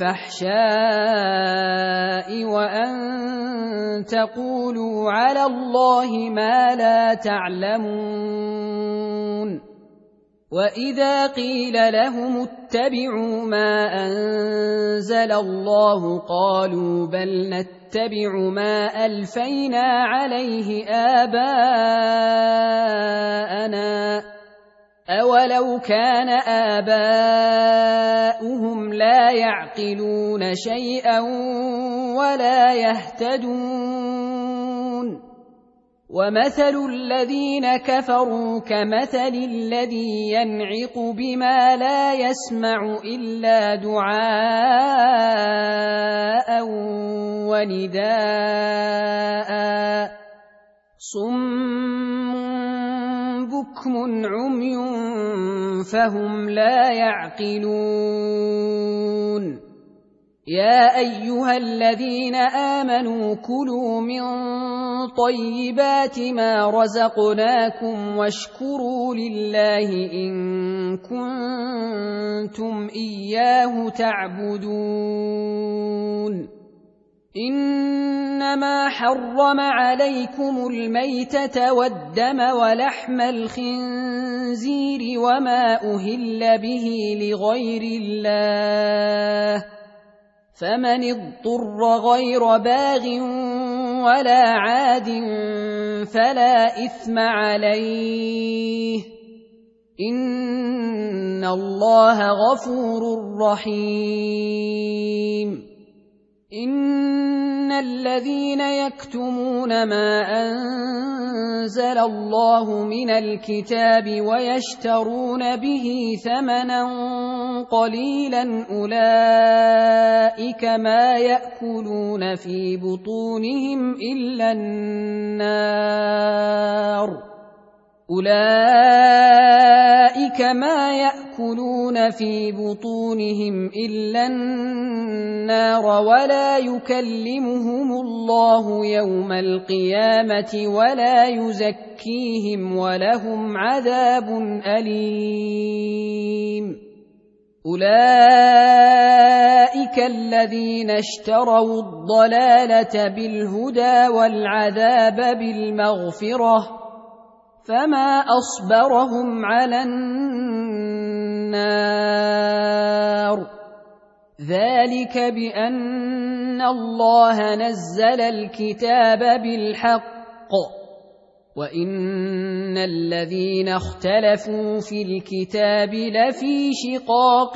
والفحشاء وأن تقولوا على الله ما لا تعلمون وإذا قيل لهم اتبعوا ما أنزل الله قالوا بل نتبع ما ألفينا عليه آباءنا أولو كان آباؤهم لا يعقلون شيئا ولا يهتدون ومثل الذين كفروا كمثل الذي ينعق بما لا يسمع إلا دعاء ونداء صم بكم عمي فهم لا يعقلون يا أيها الذين آمنوا كلوا من طيبات ما رزقناكم واشكروا لله إن كنتم إياه تعبدون إنما حرم عليكم الميتة والدم ولحم الخنزير وما أهل به لغير الله فمن اضطر غير باغ ولا عاد فلا إثم عليه إن الله غفور رحيم إن الذين يكتمون ما أنزل الله من الكتاب ويشترون به ثمنا قليلا أولئك ما يأكلون في بطونهم إلا النار أولئك ما يأكلون في بطونهم إلا النار ولا يكلمهم الله يوم القيامة ولا يزكيهم ولهم عذاب أليم أولئك الذين اشتروا الضلالة بالهدى والعذاب بالمغفرة فما أصبرهم على النار ذلك بأن الله نزل الكتاب بالحق وإن الذين اختلفوا في الكتاب لفي شقاق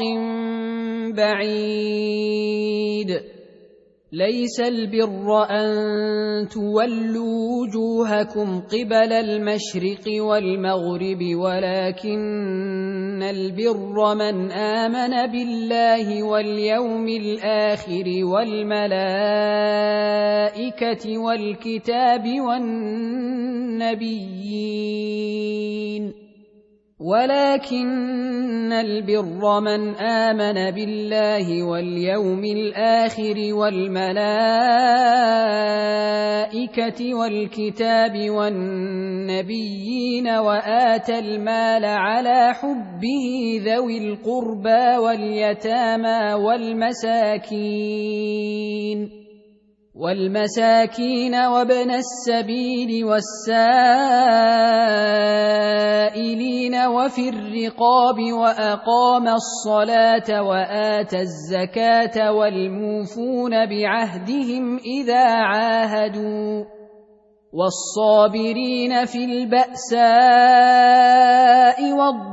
بعيد ليس البر أن تولوا وجوهكم قبل المشرق والمغرب ولكن البر من آمن بالله واليوم الآخر والملائكة والكتاب والنبيين ولكن البر من آمن بالله واليوم الآخر والملائكة والكتاب والنبيين وآتى المال على حبه ذوي القربى واليتامى والمساكين والمساكين وابن السبيل والسائلين وفي الرقاب وأقام الصلاة وآتى الزكاة والموفون بعهدهم إذا عاهدوا والصابرين في البأساء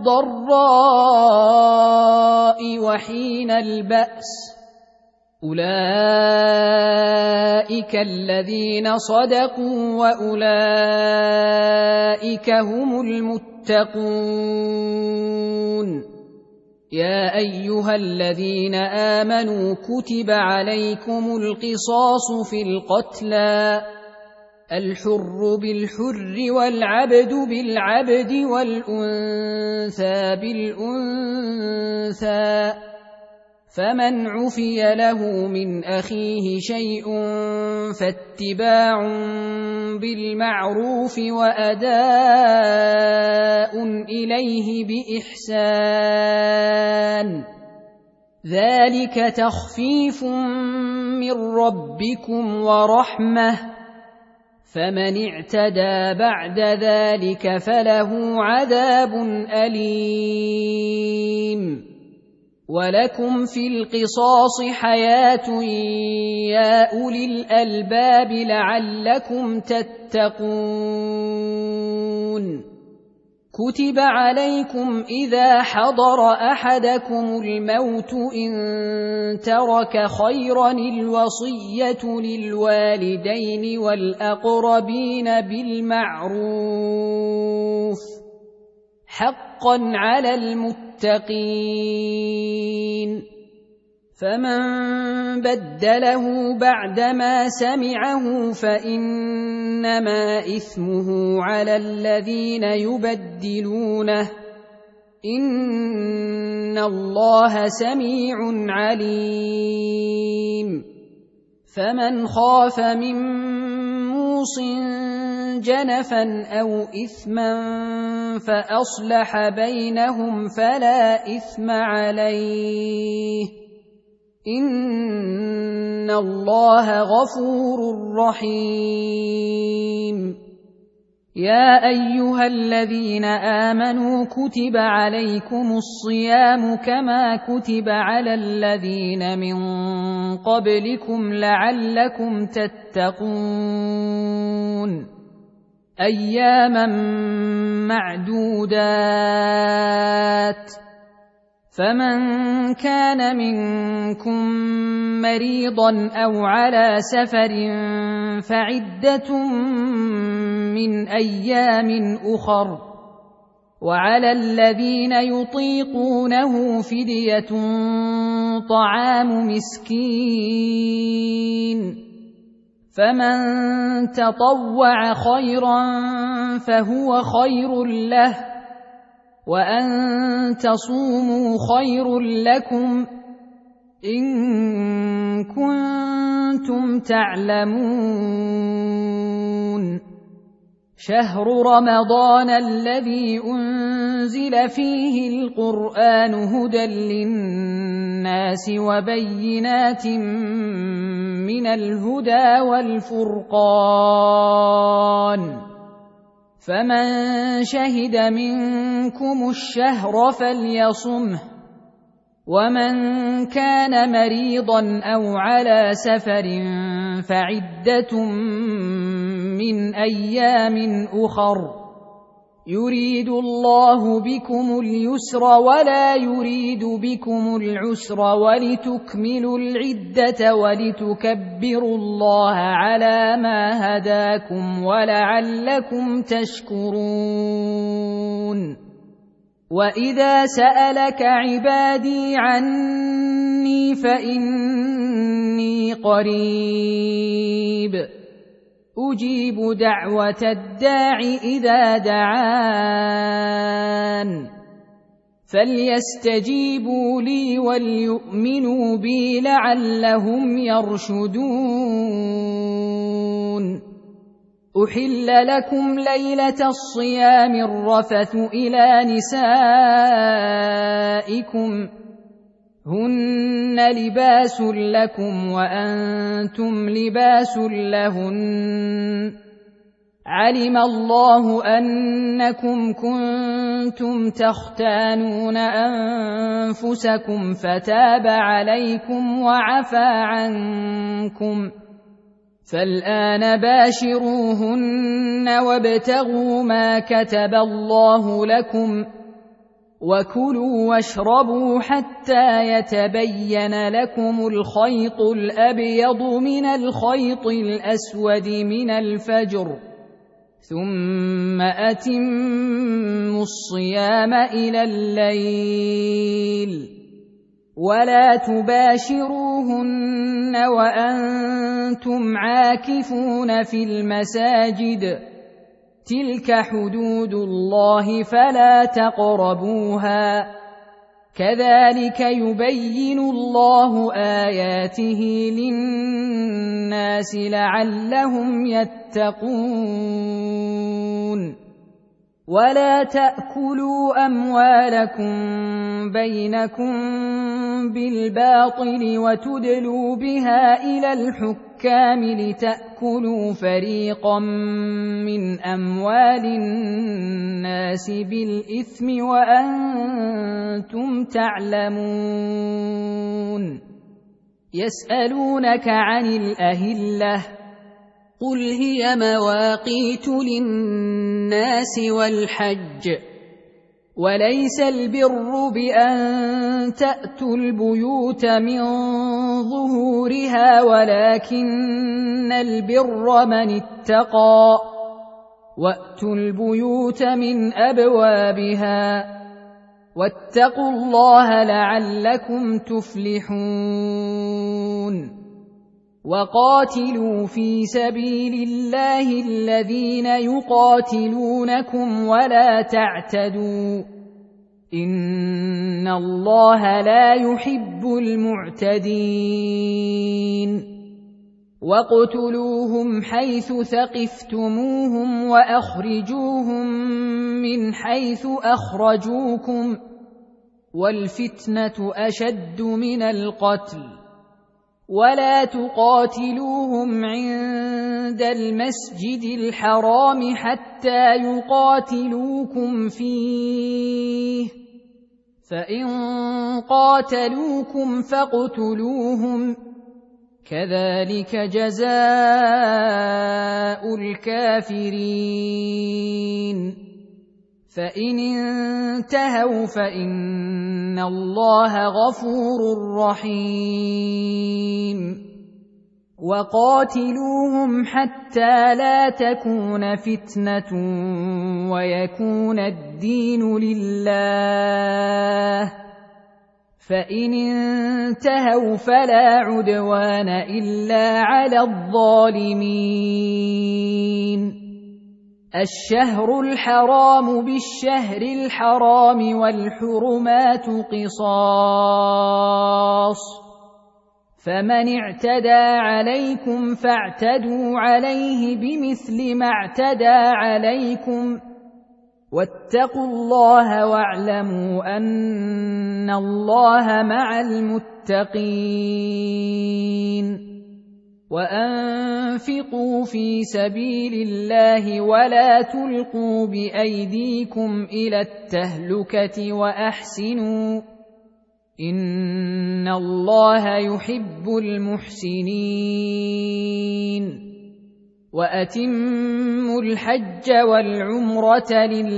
والضراء وحين البأس أولئك الذين صدقوا وأولئك هم المتقون يا أيها الذين آمنوا كتب عليكم القصاص في القتلى الحر بالحر والعبد بالعبد والأنثى بالأنثى فمن عفي له من أخيه شيء فاتباع بالمعروف وأداء إليه بإحسان ذلك تخفيف من ربكم ورحمة فمن اعتدى بعد ذلك فله عذاب أليم ولكم في القصاص حياة يا أولي الألباب لعلكم تتقون كتب عليكم إذا حضر أحدكم الموت إن ترك خيرا الوصية للوالدين والأقربين بالمعروف حقا على المتقين فمن بدله بعدما سمعه فإنما إثمه على الذين يبدلونه إن الله سميع عليم فمن خاف من موص جنفا أو إثما فأصلح بينهم فلا إثم عليه إن الله غفور رحيم يا أيها الذين آمنوا كتب عليكم الصيام كما كتب على الذين من قبلكم لعلكم تتقون أياما معدودات فمن كان منكم مريضا أو على سفر فعدة من أيام أخر وعلى الذين يطيقونه فدية طعام مسكين فمن تطوع خيرا فهو خير له وأن تصوموا خير لكم إن كنتم تعلمون شهر رمضان الذي أنزل فيه القرآن هدى للناس وبينات من الهدى والفرقان فمن شهد منكم الشهر فليصمه، ومن كان مريضا أو على سفر فعدة من أيام أخر، يريد الله بكم اليسر ولا يريد بكم العسر، ولتكملوا العدة ولتكبروا الله على ما هداكم ولعلكم تشكرون. وإذا سألك عبادي عني فإني قريب أجيب دعوة الداع إذا دعان، فليستجيبوا لي وليؤمنوا بي لعلهم يرشدون. أحل لكم ليلة الصيام الرفث إلى نسائكم هن لباس لكم وأنتم لباس لهن، علم الله أنكم كنتم تختانون أنفسكم فتاب عليكم وعفى عنكم، فالآن باشروهن وابتغوا ما كتب الله لكم، وكلوا واشربوا حتى يتبين لكم الخيط الأبيض من الخيط الأسود من الفجر، ثم أتموا الصيام إلى الليل، ولا تباشروهن وأنتم عاكفون في المساجد، تلك حدود الله فلا تقربوها، كذلك يبين الله آياته للناس لعلهم يتقون. ولا تأكلوا أموالكم بينكم بالباطل وتدلوا بها إلى الحكام لتأكلوا فريقا من أموال الناس بالإثم وأنتم تعلمون. يسألونك عن الأهلة قل هي مواقيت للناس والحج، وليس البر بأن تأتوا البيوت من ظهورها ولكن البر من اتقى، وأتوا البيوت من أبوابها، واتقوا الله لعلكم تفلحون. وقاتلوا في سبيل الله الذين يقاتلونكم ولا تعتدوا، إن الله لا يحب المعتدين. واقتلوهم حيث ثقفتموهم وأخرجوهم من حيث أخرجوكم، والفتنة أشد من القتل، ولا تقاتلوهم عند المسجد الحرام حتى يقاتلوكم فيه، فإن قاتلوكم فاقتلوهم، كذلك جزاء الكافرين. فإن انتهوا فإن الله غفور رحيم. وقاتلوهم حتى لا تكون فتنة ويكون الدين لله، فإن انتهوا فلا عدوان إلا على الظالمين. الشهر الحرام بالشهر الحرام والحرمات قصاص، فمن اعتدى عليكم فاعتدوا عليه بمثل ما اعتدى عليكم، واتقوا الله واعلموا أن الله مع المتقين. وأنفقوا في سبيل الله ولا تلقوا بأيديكم إلى التهلكة وأحسنوا إن الله يحب المحسنين وأتموا الحج والعمرة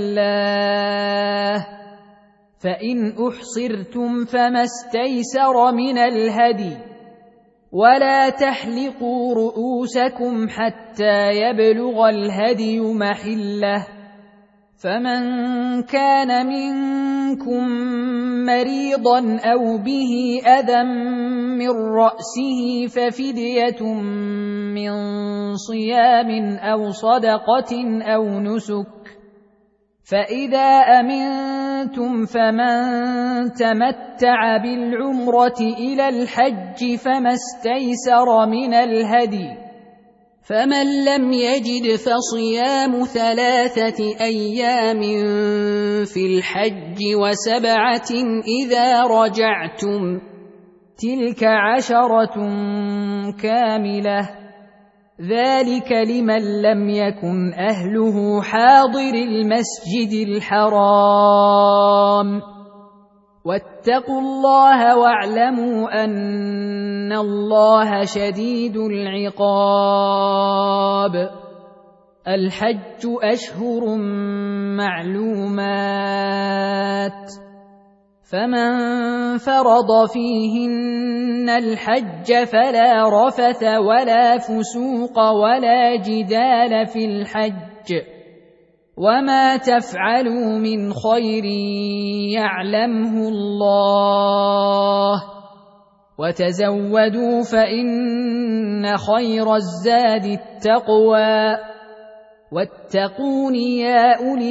لله فإن أحصرتم فما استيسر من الهدي ولا تحلقوا رؤوسكم حتى يبلغ الهدي محله فمن كان منكم مريضا أو به أذى من رأسه ففدية من صيام أو صدقة أو نسك فإذا أمنتم فمن تمتع بالعمرة إلى الحج فما استيسر من الهدي فمن لم يجد فصيام ثلاثة أيام في الحج وسبعة إذا رجعتم تلك عشرة كاملة ذلك لمن لم يكن أهله حاضر المسجد الحرام واتقوا الله واعلموا أن الله شديد العقاب الحج أشهر معلومات فمن فرض فيهن الحج فلا رفث ولا فسوق ولا جدال في الحج وما تفعلوا من خير يعلمه الله وتزودوا فإن خير الزاد التقوى واتقون يا أولي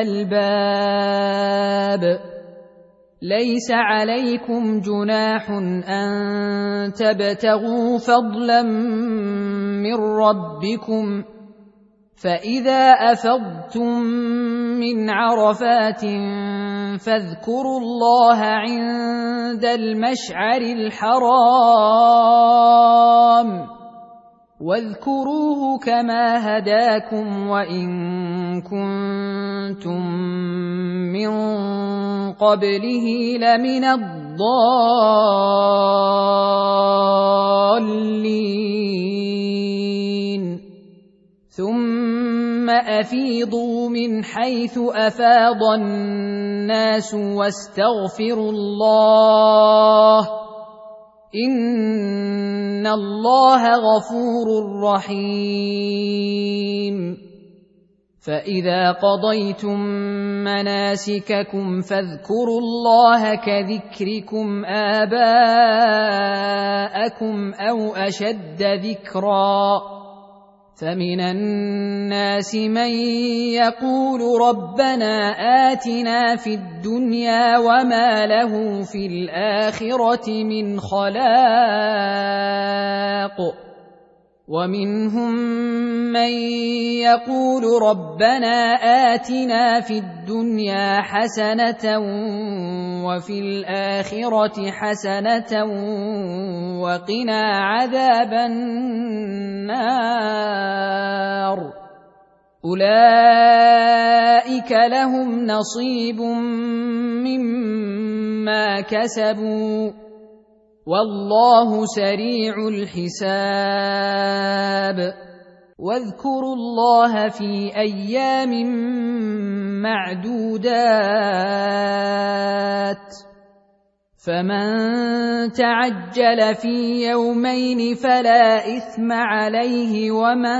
الألباب ليس عليكم جناح أن تبتغوا فضلا من ربكم فإذا أفضتم من عرفات فاذكروا الله عند المشعر الحرام واذكروه كما هداكم وإن كنتم من قبله لمن الضالين ثم أفيضوا من حيث أفاض الناس واستغفروا الله إن الله غفور رحيم فإذا قضيتم مناسككم فاذكروا الله كذكركم آباءكم أو أشد ذكرا فمن الناس من يقول ربنا آتنا في الدنيا وما له في الآخرة من خلاق ومنهم من يقول ربنا آتنا في الدنيا حسنة وفي الآخرة حسنة وقنا عذاب النار أولئك لهم نصيب مما كسبوا والله سريع الحساب واذكروا الله في أيام معدودات فمن تعجل في يومين فلا إثم عليه ومن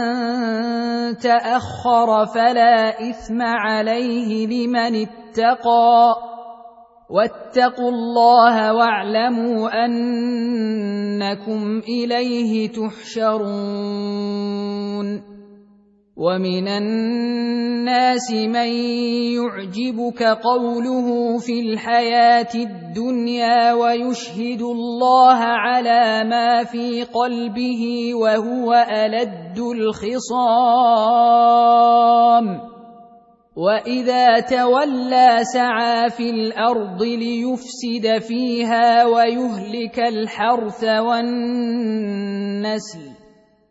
تأخر فلا إثم عليه لمن اتقى واتقوا الله واعلموا أنكم إليه تحشرون ومن الناس من يعجبك قوله في الحياة الدنيا ويشهد الله على ما في قلبه وهو ألد الخصام وإذا تولى سعى في الأرض ليفسد فيها ويهلك الحرث والنسل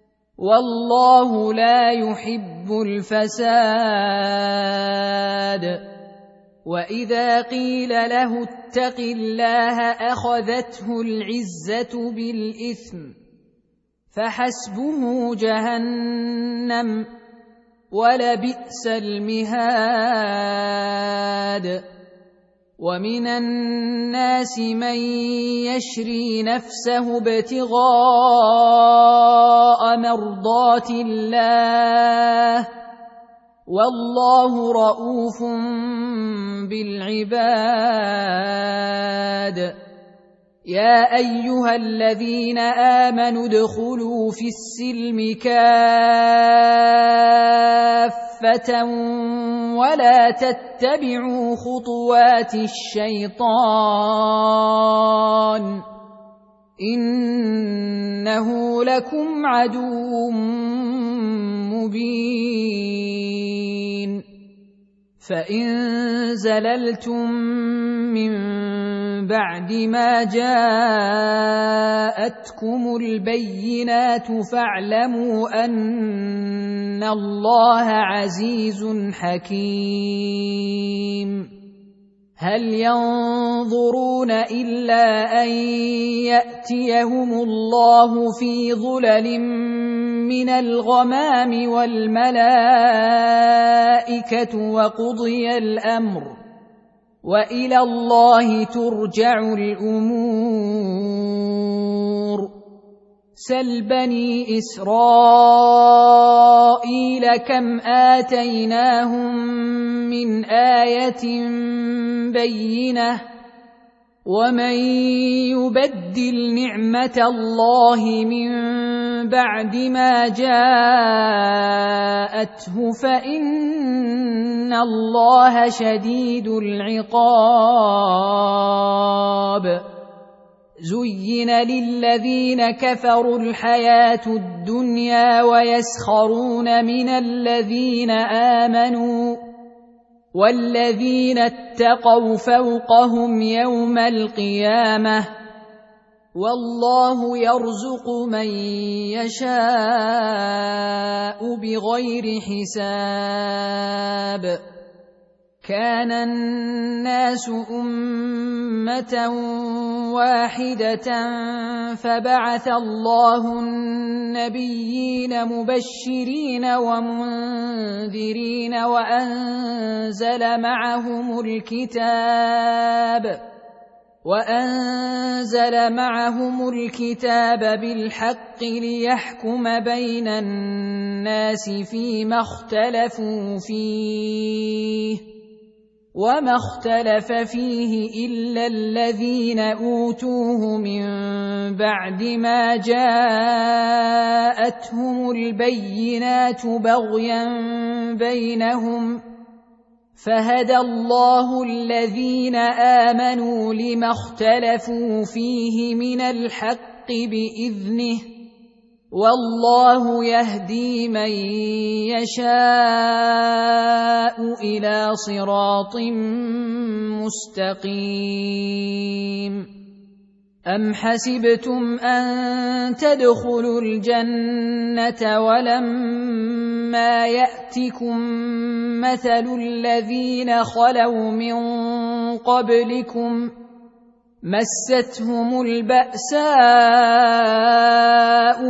والله لا يحب الفساد. وإذا قيل له اتق الله أخذته العزة بالإثم فحسبه جهنم ولبئس المهاد. ومن الناس من يشري نفسه ابتغاء مرضات الله والله رءوف بالعباد. يا أيها الذين آمنوا ادخلوا في السلم كافة ولا تتبعوا خطوات الشيطان إنه لكم عدو مبين. فإن زللتم من بعد ما جاءتكم البينات فاعلموا أن الله عزيز حكيم. هل ينظرون إلا أن يأتيهم الله في ظلل من الغمام والملائكة وقضي الأمر وإلى الله ترجع الأمور. سل بني إسرائيل كم آتيناهم من آية بينة ومن يبدل نعمة الله من بعد ما جاءته فإن الله شديد العقاب. زين للذين كفروا الحياة الدنيا ويسخرون من الذين آمنوا والذين اتقوا فوقهم يوم القيامة والله يرزق من يشاء بغير حساب. كان الناس أمة واحدة فبعث الله النبيين مبشرين ومنذرين وأنزل معهم الكتاب وأنزل معهم الكتاب بالحق ليحكم بين الناس فيما اختلفوا فيه وما اختلف فيه إلا الذين أوتوه من بعد ما جاءتهم البينات بغيا بينهم فهدى الله الذين آمنوا لما اختلفوا فيه من الحق بإذنه والله يهدي من يشاء إلى صراط مستقيم. أم حسبتم أن تدخلوا الجنة ولما يأتكم مثل الذين خلوا من قبلكم مستهم البأساء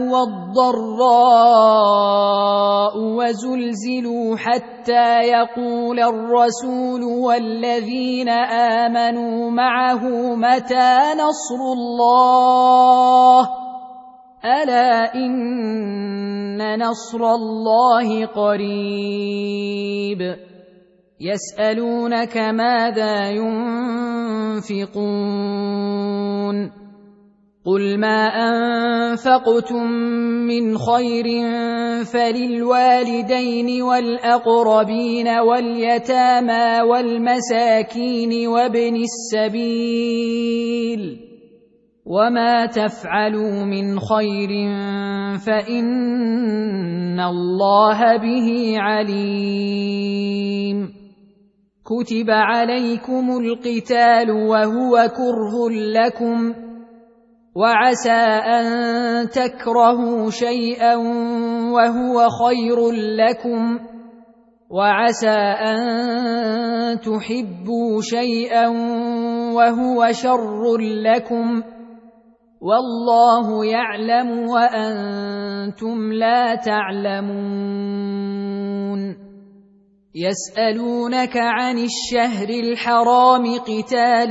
والضراء وزلزلوا حتى يقول الرسول والذين آمنوا معه متى نصر الله ألا إن نصر الله قريب. يسألونك ماذا ينفقون قل ما أنفقتم من خير فللوالدين والأقربين واليتامى والمساكين وابن السبيل وما تفعلوا من خير فإن الله به عليم. كتب عليكم القتال وهو كره لكم وعسى أن تكرهوا شيئا وهو خير لكم، وعسى أن تحبوا شيئا وهو شر لكم، والله يعلم وأنتم لا تعلمون. يسألونك عن الشهر الحرام قتال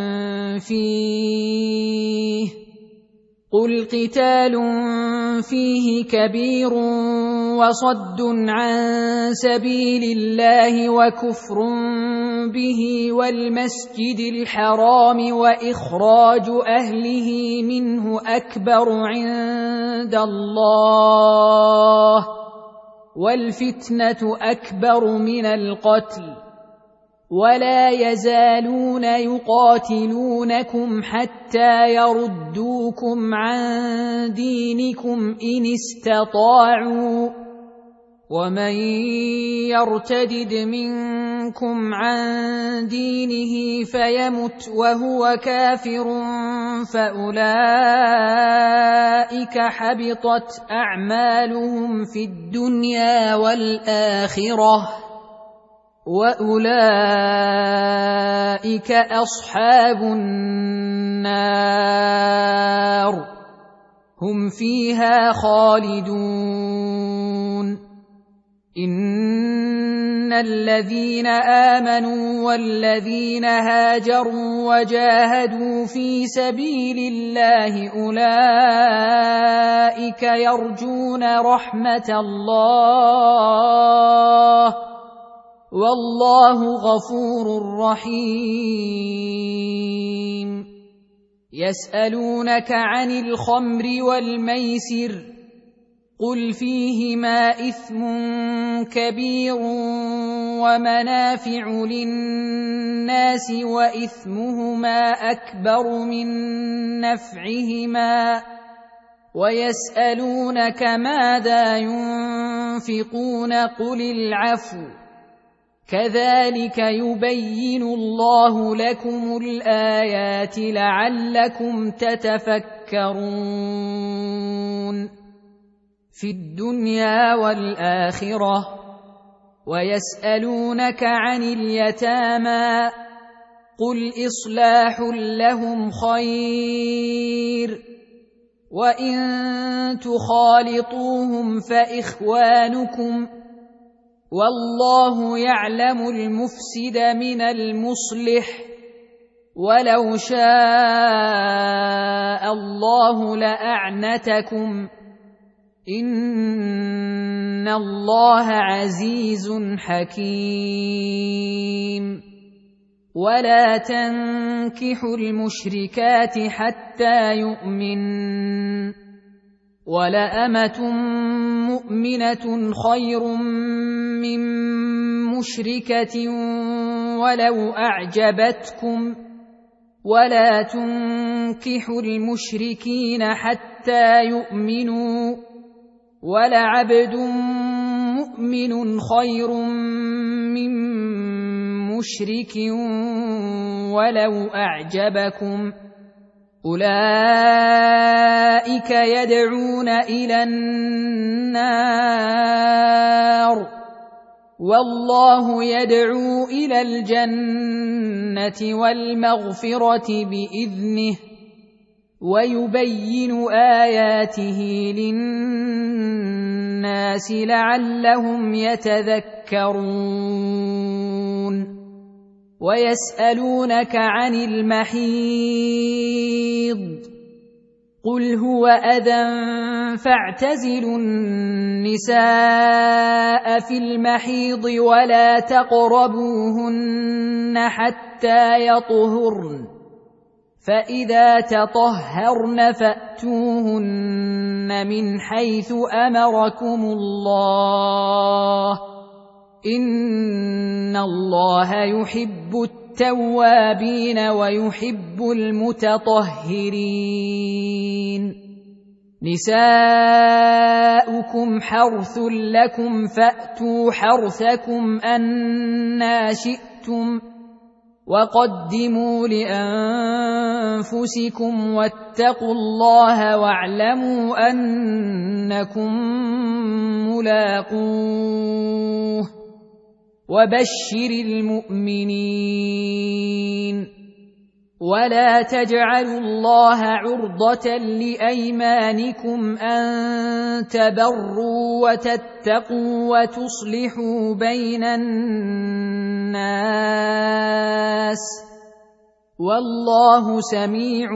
فيه، قل قتال فيه كبير وصد عن سبيل الله وكفر به والمسجد الحرام وإخراج أهله منه أكبر عند الله، والفتنة أكبر من القتل، ولا يزالون يقاتلونكم حتى يردوكم عن دينكم إن استطاعوا، ومن يرتدد منكم عن دينه فيمت وهو كافر فأولئك حبطت أعمالهم في الدنيا والآخرة، وأولئك أصحاب النار هم فيها خالدون. إن الذين آمنوا والذين هاجروا وجاهدوا في سبيل الله أولئك يرجون رحمة الله، والله غفور رحيم. يسألونك عن الخمر والميسر، قل فيهما إثم كبير ومنافع للناس وإثمهما أكبر من نفعهما، ويسألونك ماذا ينفقون قل العفو، كذلك يبين الله لكم الآيات لعلكم تتفكرون في الدنيا والآخرة. ويسألونك عن اليتامى، قل إصلاح لهم خير، وإن تخالطوهم فإخوانكم، والله يعلم المفسد من المصلح، ولو شاء الله لأعنتكم، إن الله عزيز حكيم. ولا تنكحوا المشركات حتى يؤمن، ولأمة مؤمنة خير من مشركة ولو أعجبتكم، ولا تنكحوا المشركين حتى يؤمنوا، ولعبد مؤمن خير من مشرك ولو أعجبكم، أولئك يدعون إلى النار، والله يدعو إلى الجنة والمغفرة بإذنه، ويبين آياته للناس لعلهم يتذكرون. ويسألونك عن المحيض، قل هو أذى فاعتزلوا النساء في المحيض ولا تقربوهن حتى يطهرن، فإذا تطهرن فأتوهن من حيث أمركم الله، إن الله يحب التوابين ويحب المتطهرين. نساؤكم حرث لكم فأتوا حرثكم أنى شئتم، وقدموا أنفسكم واتقوا الله واعلموا أنكم ملاقوه وبشر المؤمنين ولا تجعلوا الله عرضة لأيمانكم أن تبروا وتتقوا وتصلحوا بين الناس والله سميع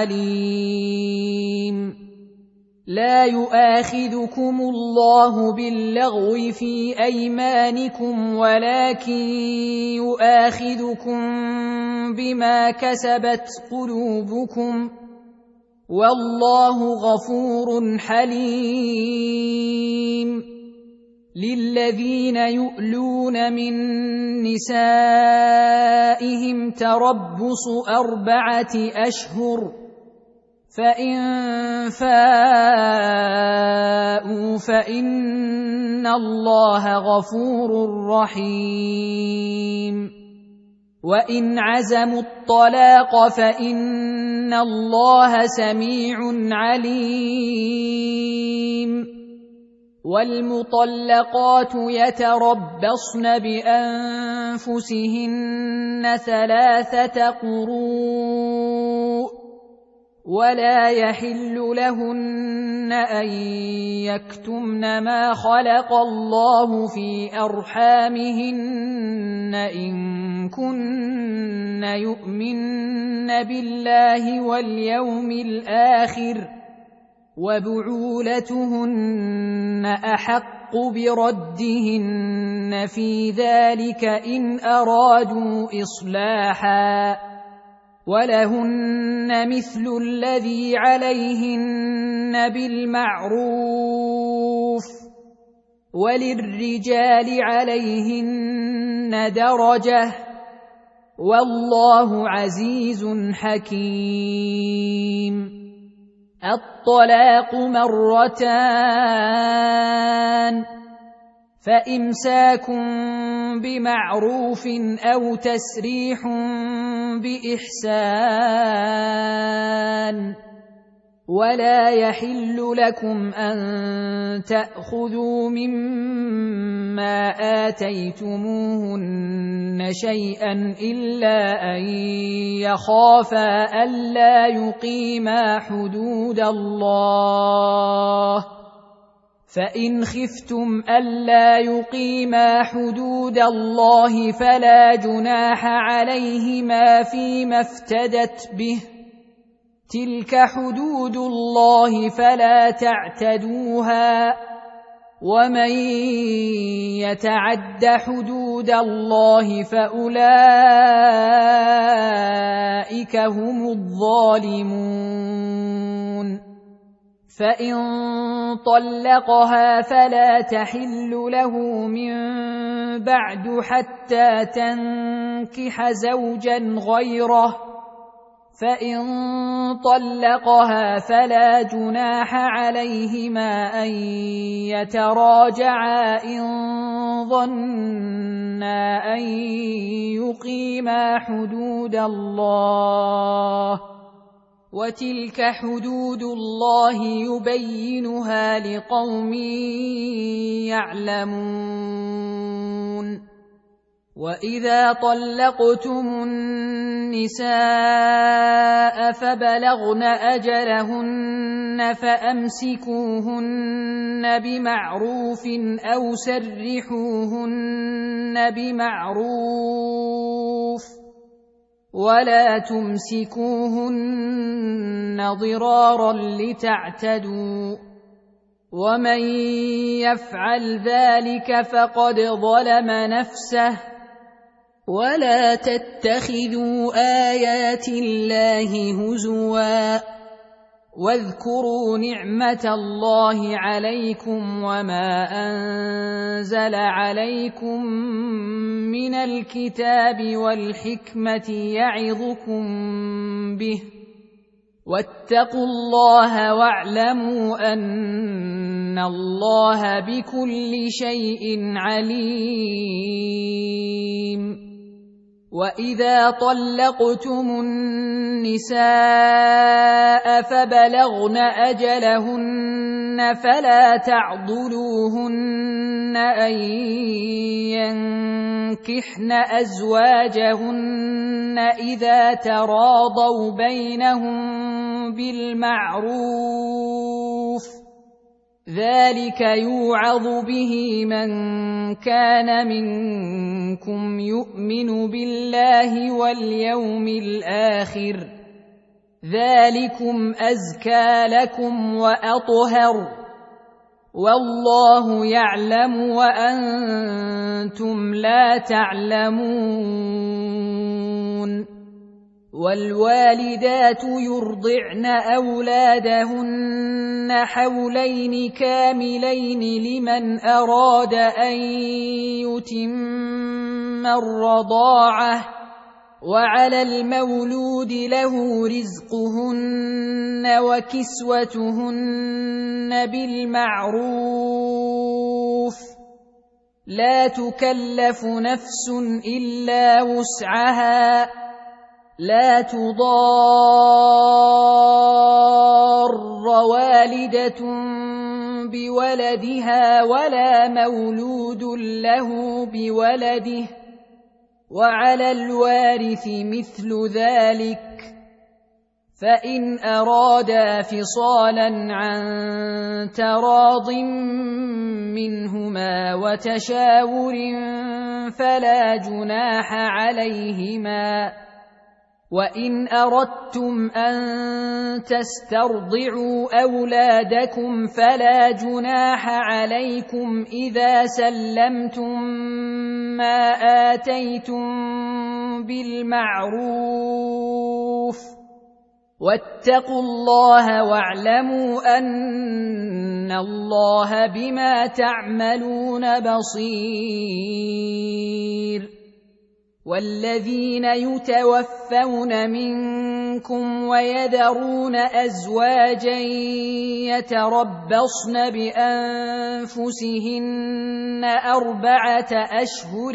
عليم لا يؤاخذكم الله باللغو في أيمانكم ولكن يؤاخذكم بما كسبت قلوبكم والله غفور حليم للذين يؤلون من نسائهم تربص أربعة أشهر فإن فاءوا فإن الله غفور رحيم وإن عزموا الطلاق فإن الله سميع عليم والمطلقات يتربصن بأنفسهن ثلاثة قروء ولا يحل لهن أن يكتمن ما خلق الله في أرحامهن إن كن يؤمن بالله واليوم الآخر وبعولتهن أحق بردهن في ذلك إن أرادوا إصلاحا ولهن مثل الذي عليهن بالمعروف وللرجال عليهن درجة والله عزيز حكيم الطلاق مرتان فإمساك بمعروف أو تسريح بإحسان ولا يحل لكم أن تأخذوا مما آتيتموهن شيئا إلا أن يخافا ألا يقيما حدود الله فإن خفتم ألا يقيما حدود الله فلا جناح عليهما فيما افتدت به تلك حدود الله فلا تعتدوها ومن يتعد حدود الله فأولئك هم الظالمون فإن طلقها فلا تحل له من بعد حتى تنكح زوجا غيره فإن طلقها فلا جناح عليهما أن يتراجعا إن ظنا أن يقيما حدود الله وتلك حدود الله يبينها لقوم يعلمون وإذا طلقتم النساء فبلغن أجلهن فأمسكوهن بمعروف أو سرحوهن بمعروف ولا تمسكوهن ضرارا لتعتدوا ومن يفعل ذلك فقد ظلم نفسه ولا تتخذوا آيات الله هزوا واذكروا نعمة الله عليكم وما أنزل عليكم من الكتاب والحكمة يعظكم به واتقوا الله واعلموا أن الله بكل شيء عليم وإذا طلقتم النساء فبلغن أجلهن فلا تعضلوهن أن ينكحن أزواجهن إذا تراضوا بينهم بالمعروف، ذلك يوعظ به من كان منكم يؤمن بالله واليوم الآخر، ذلكم أزكى لكم وأطهر، والله يعلم وأنتم لا تعلمون. والوالدات يرضعن أولادهن حولين كاملين لمن أراد أن يتم الرضاعة، وعلى المولود له رزقهن وكسوتهن بالمعروف، لا تكلف نفس إلا وسعها، لا تضار والدة بولدها ولا مولود له بولده، وعلى الوارث مثل ذلك، فإن أرادا فصالا عن تراض منهما وتشاور فلا جناح عليهما. وإن أردتم أن تسترضعوا أولادكم فلا جناح عليكم إذا سلمتم ما آتيتم بالمعروف، واتقوا الله واعلموا أن الله بما تعملون بصير. والذين يتوفون منكم ويذرون أزواجا يتربصن بأنفسهن أربعة أشهر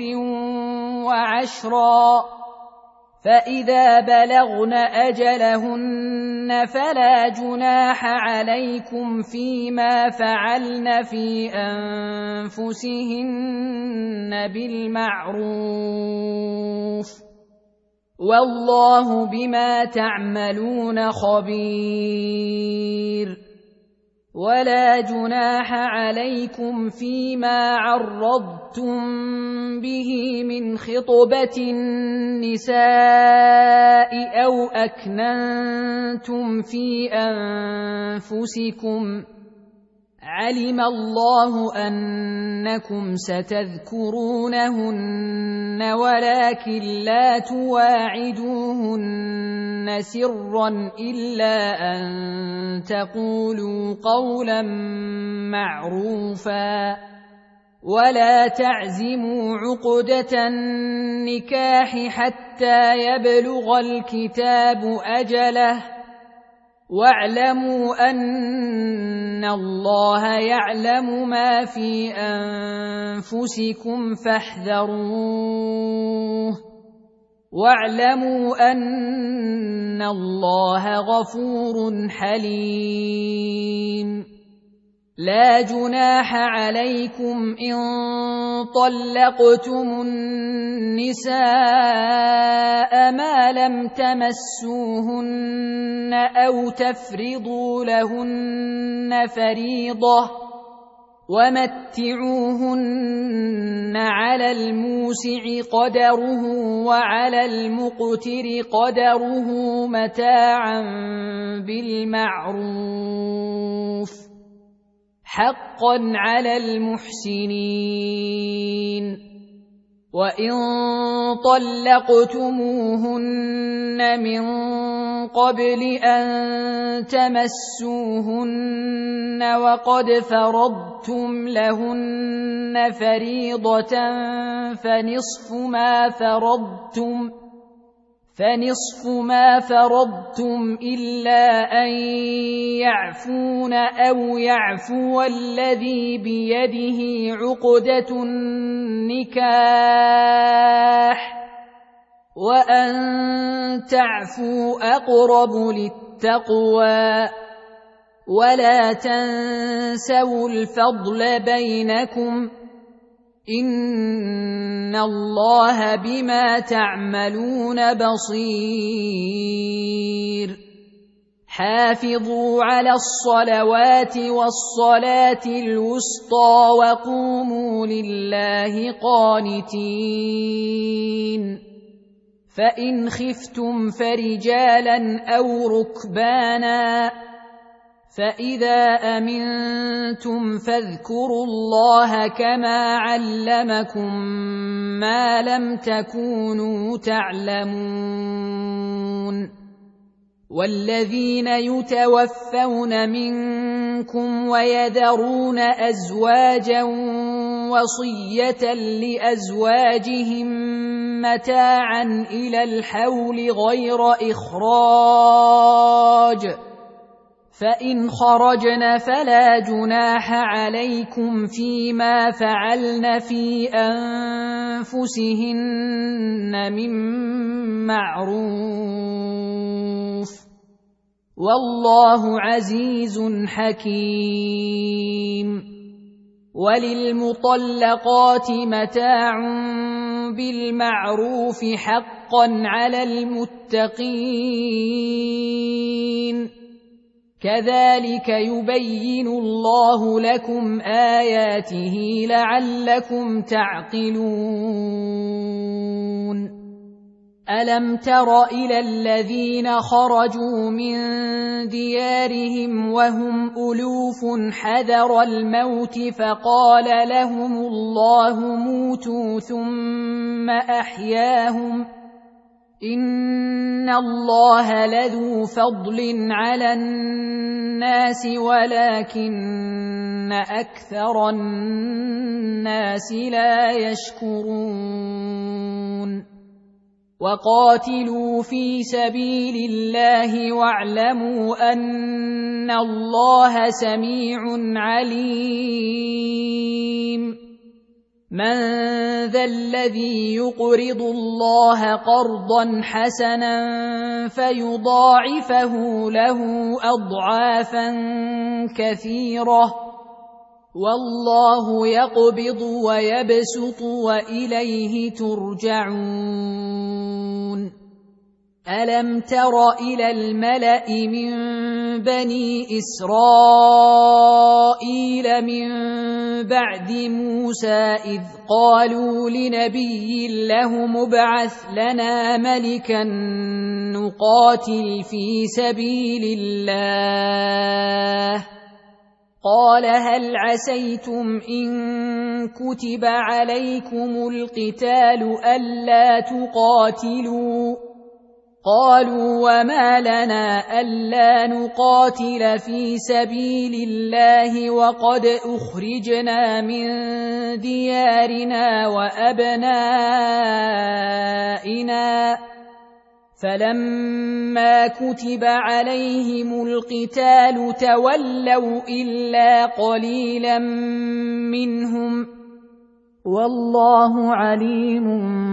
وعشرا، فإذا بلغن أجلهن فلا جناح عليكم فيما فعلن في أنفسهن بالمعروف، والله بما تعملون خبير. ولا جناح عليكم فيما عرضتم به من خطبة النساء أو أكننتم في أنفسكم، علم الله أنكم ستذكرونهن ولكن لا تواعدوهن سرا إلا أن تقولوا قولا معروفا، ولا تعزموا عقدة النكاح حتى يبلغ الكتاب أجله، واعلموا أن الله يعلم ما في أنفسكم فاحذروه، واعلموا أن الله غفور حليم. لا جناح عليكم إن طلقتم النساء ما لم تمسوهن أو تفرضوا لهن فريضة، ومتعوهن على الموسع قدره وعلى المقتر قدره متاعا بالمعروف، حقا على المحسنين. وإن طلقتموهن من قبل أن تمسوهن وقد فرضتم لهن فريضة فنصف ما فرضتم فنصف ما فرضتم إلا أن يعفون أو يعفو الذي بيده عقدة النكاح، وأن تعفوا أقرب للتقوى ولا تنسوا الفضل بينكم إن الله بما تعملون بصير حافظوا على الصلوات والصلاة الوسطى وقوموا لله قانتين فإن خفتم فرجالا أو ركبانا فإذا أمنتم فاذكروا الله كما علمكم ما لم تكونوا تعلمون والذين يتوفون منكم ويذرون أزواجا وصية لأزواجهم متاعا إلى الحول غير إخراج فإن خرجن فلا جناح عليكم فيما فعلن في أنفسهن من معروف والله عزيز حكيم وللمطلقات متاع بالمعروف حقا على المتقين كذلك يبين الله لكم آياته لعلكم تعقلون ألم تر إلى الذين خرجوا من ديارهم وهم ألوف حذر الموت فقال لهم الله موتوا ثم أحياهم إن الله لذو فضل على الناس ولكن أكثر الناس لا يشكرون وقاتلوا في سبيل الله واعلموا أن الله سميع عليم من ذا الذي يقرض الله قرضا حسنا فيضاعفه له أضعافا كثيرة والله يقبض ويبسط وإليه ترجعون ألم تر إلى الملأ من بني إسرائيل من بعد موسى إذ قالوا لنبي له مبعث لنا ملكا نقاتل في سبيل الله قال هل عسيتم إن كتب عليكم القتال ألا تقاتلوا قالوا وما لنا ألا نقاتل في سبيل الله وقد أخرجنا من ديارنا وأبنائنا فلما كتب عليهم القتال تولوا إلا قليلا منهم والله عليم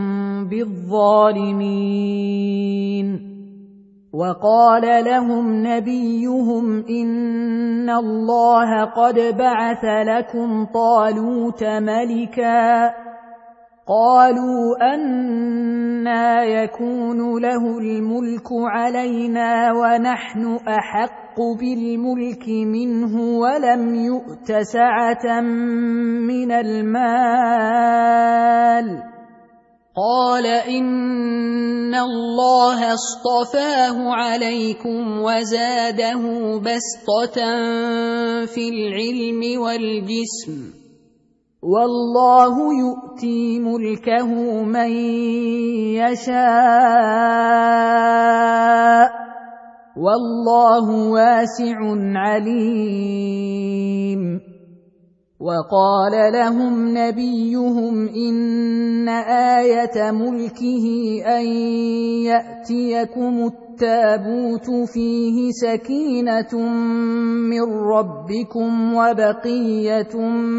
بالظالمين وقال لهم نبيهم إن الله قد بعث لكم طالوت ملكا قالوا أنى يكون له الملك علينا ونحن أحق بالملك منه ولم يؤت سعة من المال قال إن الله اصطفاه عليكم وزاده بسطة في العلم والجسم والله يؤتي ملكه من يشاء والله واسع عليم وقال لهم نبيهم إن آية ملكه أن يأتيكم التابوت فيه سكينة من ربكم وبقية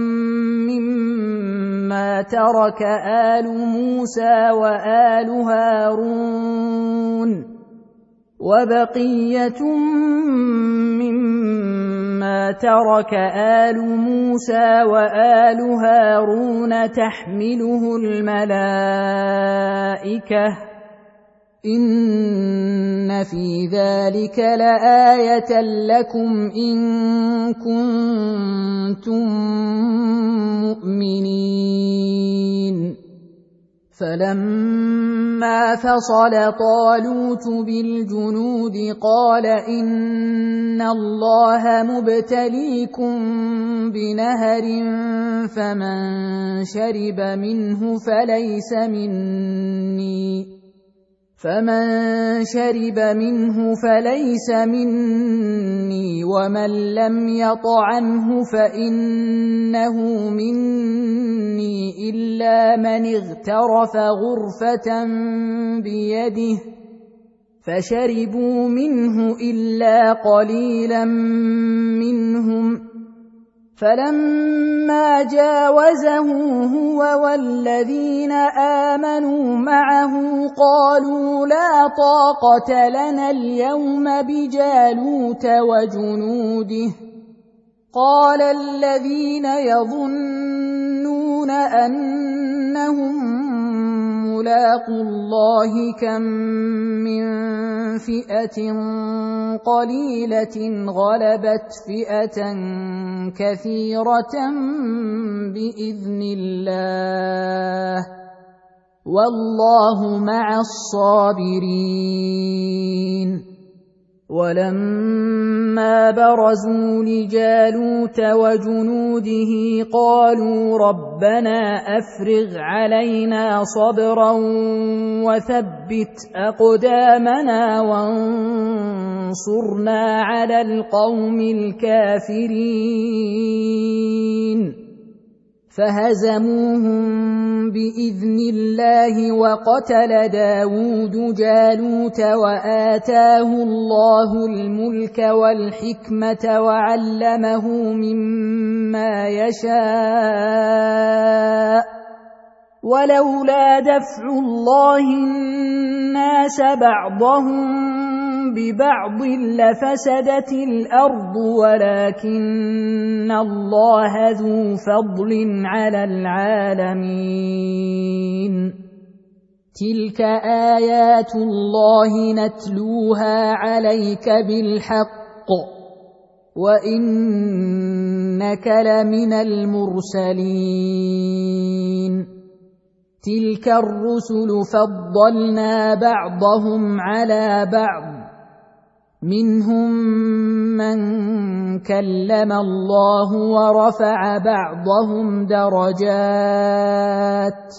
مما ترك آل موسى وآل هارون وبقية مما ترك آل موسى وآل هارون تحمله الملائكة إن في ذلك لآية لكم إن كنتم مؤمنين فلما فصل طالوت بالجنود قال إن الله مبتليكم بنهر فمن شرب منه فليس مني فمن شرب منه فليس مني ومن لم يطعمه فإنه مني إلا من اغترف غرفة بيده فشربوا منه إلا قليلا منهم فلما جاوزه هو والذين آمنوا معه قالوا لا طاقة لنا اليوم بجالوت وجنوده قال الذين يظنون أنهم ملاقو الله كم من فئة قليلة غلبت فئة كثيرة بإذن الله والله مع الصابرين ولما برزوا لجالوت وجنوده قالوا ربنا أفرغ علينا صبرا وثبت أقدامنا وانصرنا على القوم الكافرين فهزموهم بإذن الله وقتل داود جالوت وآتاه الله الملك والحكمة وعلمه مما يشاء ولولا دفع الله الناس بعضهم ببعض لفسدت الأرض ولكن الله ذو فضل على العالمين تلك آيات الله نتلوها عليك بالحق وإنك لمن المرسلين تلك الرسل فضلنا بعضهم على بعض منهم من كلم الله ورفع بعضهم درجات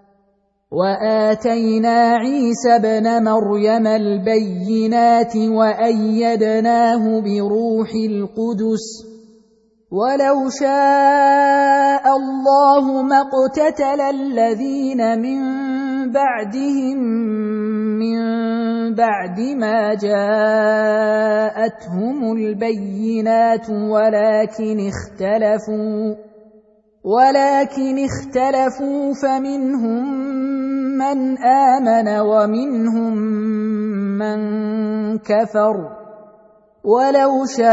وآتينا عيسى ابن مريم البينات وأيدناه بروح القدس ولو شاء الله ما اقتتل الذين من بعدهم من بعد ما جاءتهم البينات ولكن اختلفوا ولكن اختلفوا فمنهم من آمن ومنهم من كفر ولو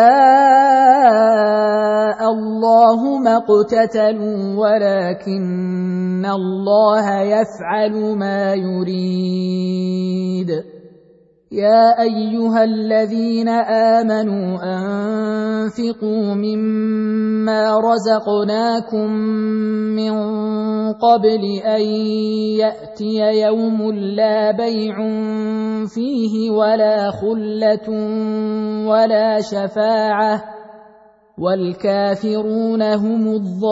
شاء الله ما اقتتلوا ولكن الله يفعل ما يريد يا أيها الذين آمنوا أنفقوا مما رزقناكم من قبل أن يأتي يوم لا بيع فيه ولا خلة ولا شفاعة والكافرون هم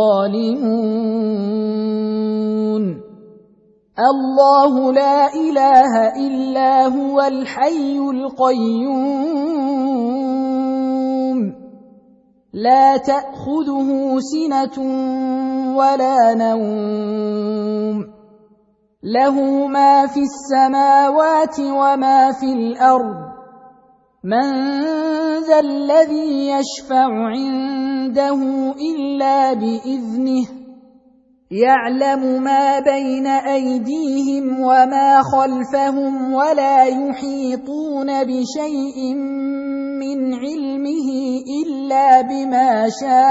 الظالمون الله لا إله إلا هو الحي القيوم لا تأخذه سنة ولا نوم له ما في السماوات وما في الأرض من ذا الذي يشفع عنده إلا بإذنه يعلم ما بين أيديهم وما خلفهم ولا يحيطون بشيء من علمه إلا بما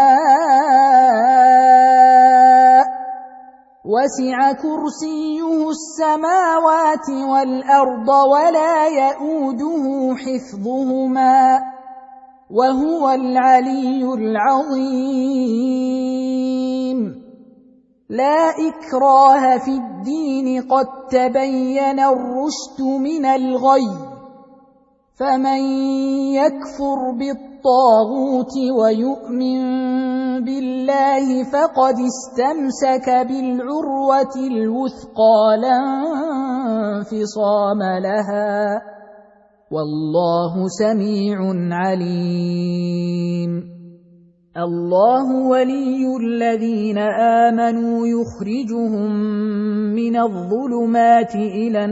شاء وسع كرسيه السماوات والأرض ولا يئوده حفظهما وهو العلي العظيم لا إكراه في الدين قد تبين الرشد من الغي فمن يكفر بالطاغوت ويؤمن بالله فقد استمسك بالعروة الوثقى لا انفصام لها والله سميع عليم الله ولي الذين آمنوا يخرجهم من الظلمات إلى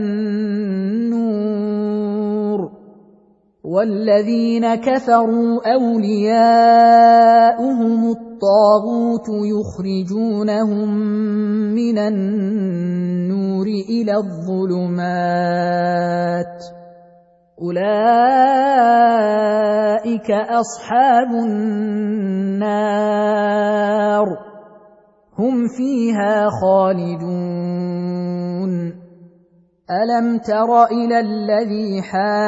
النور والذين كفروا أولياؤهم الطاغوت يخرجونهم من النور إلى الظلمات أولئك أصحاب النار هم فيها خالدون ألم تر إلى الذي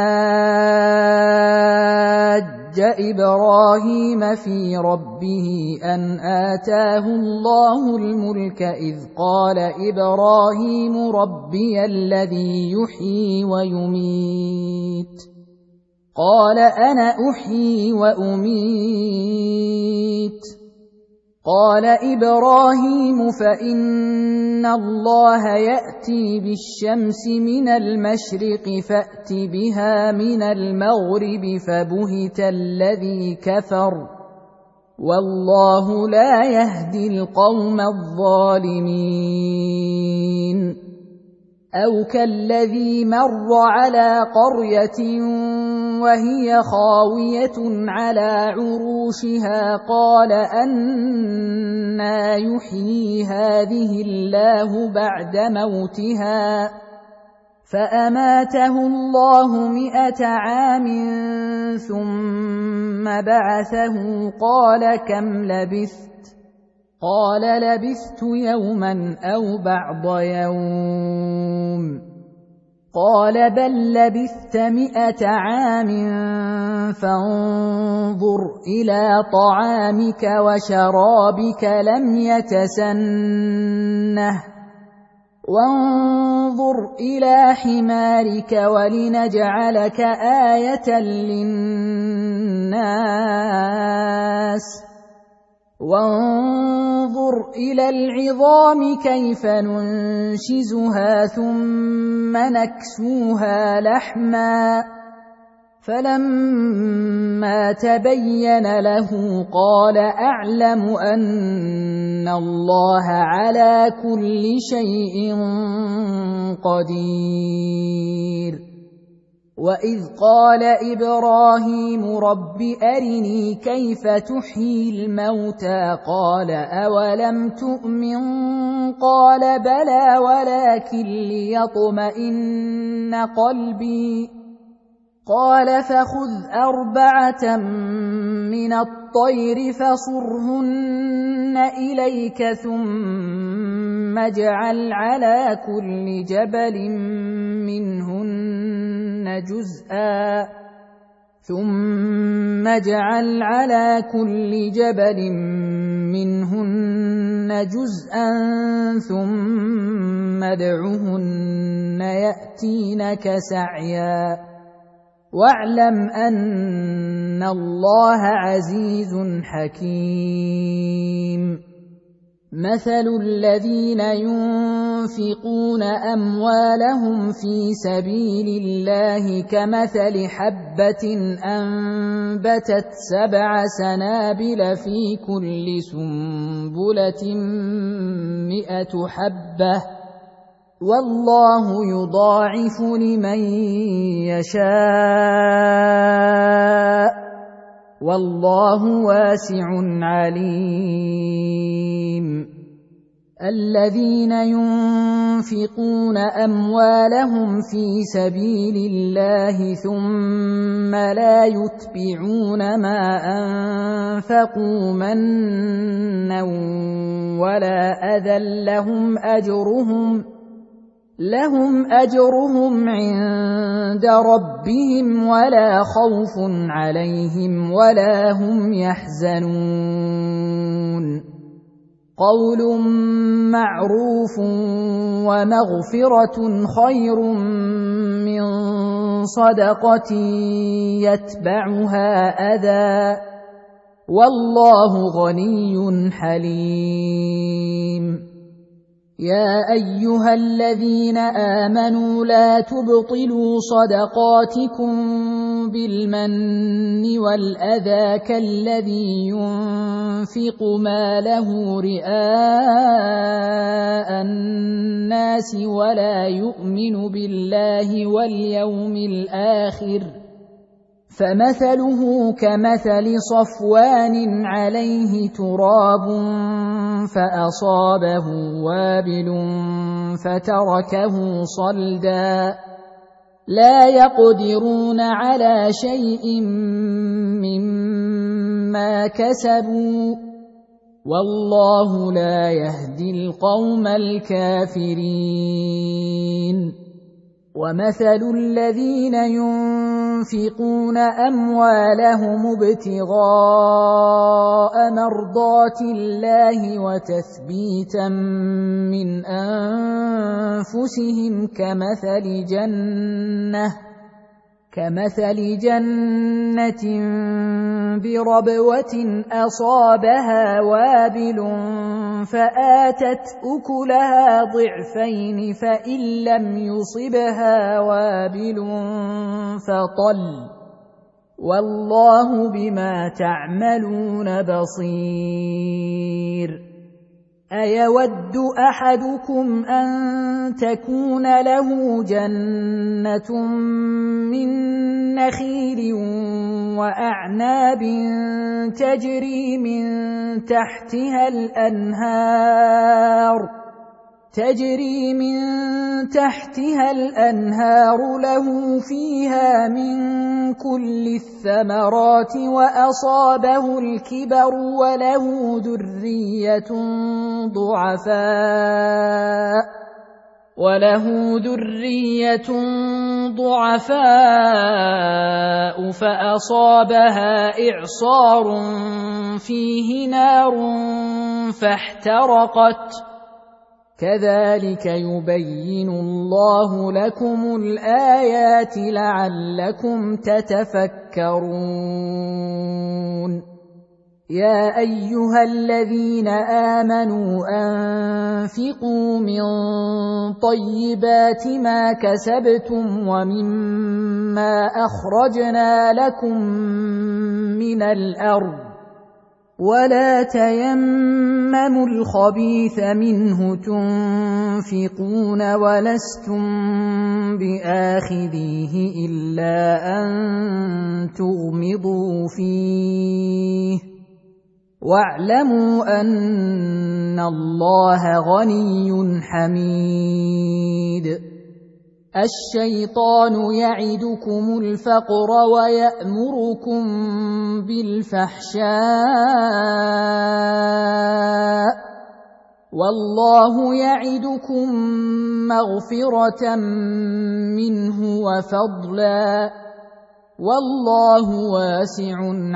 حاج إبراهيم في ربه أن آتاه الله الملك إذ قال إبراهيم ربي الذي يحيي ويميت قال أنا أحيي وأميت قال إبراهيم فإن الله يأتي بالشمس من المشرق فأت بها من المغرب فبهت الذي كفر والله لا يهدي القوم الظالمين أو كالذي مر على قرية وهي خاوية على عروشها قال أنى يحيي هذه الله بعد موتها فأماته الله مئة عام ثم بعثه قال كم لبثت قال لبثت يوما أو بعض يوم قال بل لبثت مئة عام فانظر إلى طعامك وشرابك لم يتسنه وانظر إلى حمارك ولنجعلك آية للناس وانظر إلى العظام كيف ننشزها ثم نكسوها لحما فلما تبين له قال أعلم أن الله على كل شيء قدير وإذ قال إبراهيم رب أرني كيف تحيي الموتى قال أولم تؤمن قال بلى ولكن ليطمئن قلبي قال فخذ أربعة من الطير فصرهن إليك ثم اجعل على كل جبل منهن جزءا ثم اجعل على كل جبل منهن جزءا ثم ادعهن يأتينك سعيا واعلم أن الله عزيز حكيم مثل الذين ينفقون أموالهم في سبيل الله كمثل حبة أنبتت سبع سنابل في كل سنبلة مئة حبة والله يضاعف لمن يشاء والله واسع عليم الذين ينفقون أموالهم في سبيل الله ثم لا يتبعون ما أنفقوا منا ولا أذى لهم أجرهم لهم أجرهم عند ربهم ولا خوف عليهم ولا هم يحزنون قول معروف ومغفرة خير من صدقة يتبعها أذى والله غني حليم يا أيها الذين آمنوا لا تبطلوا صدقاتكم بالمن والأذى كالذي ينفق ماله رئاء الناس ولا يؤمن بالله واليوم الآخر فمثله كمثل صفوان عليه تراب فأصابه وابل فتركه صلدا لا يقدرون على شيء مما كسبوا والله لا يهدي القوم الكافرين ومثل الذين ينفقون أموالهم ابتغاء مرضات الله وتثبيتا من أنفسهم كمثل جنة كمثل جنة بربوة أصابها وابل فآتت أكلها ضعفين فإن لم يصبها وابل فطل والله بما تعملون بصير أيود أحدكم أن تكون له جنة من نخيل وأعناب تجري من تحتها الأنهار تجري من تحتها الأنهار له فيها من كل الثمرات وأصابه الكبر وله ذرية ضعفاء وله ذرية ضعفاء فأصابها إعصار فيه نار فاحترقت كذلك يبين الله لكم الآيات لعلكم تتفكرون يا أيها الذين آمنوا أنفقوا من طيبات ما كسبتم ومما أخرجنا لكم من الأرض ولا تيمموا الخبيث منه تنفقون ولستم بآخذيه إلا أن تغمضوا فيه واعلموا أن الله غني حميد الشيطان يعدكم الفقر ويأمركم بالفحشاء والله يعدكم مغفرة منه وفضلا والله واسع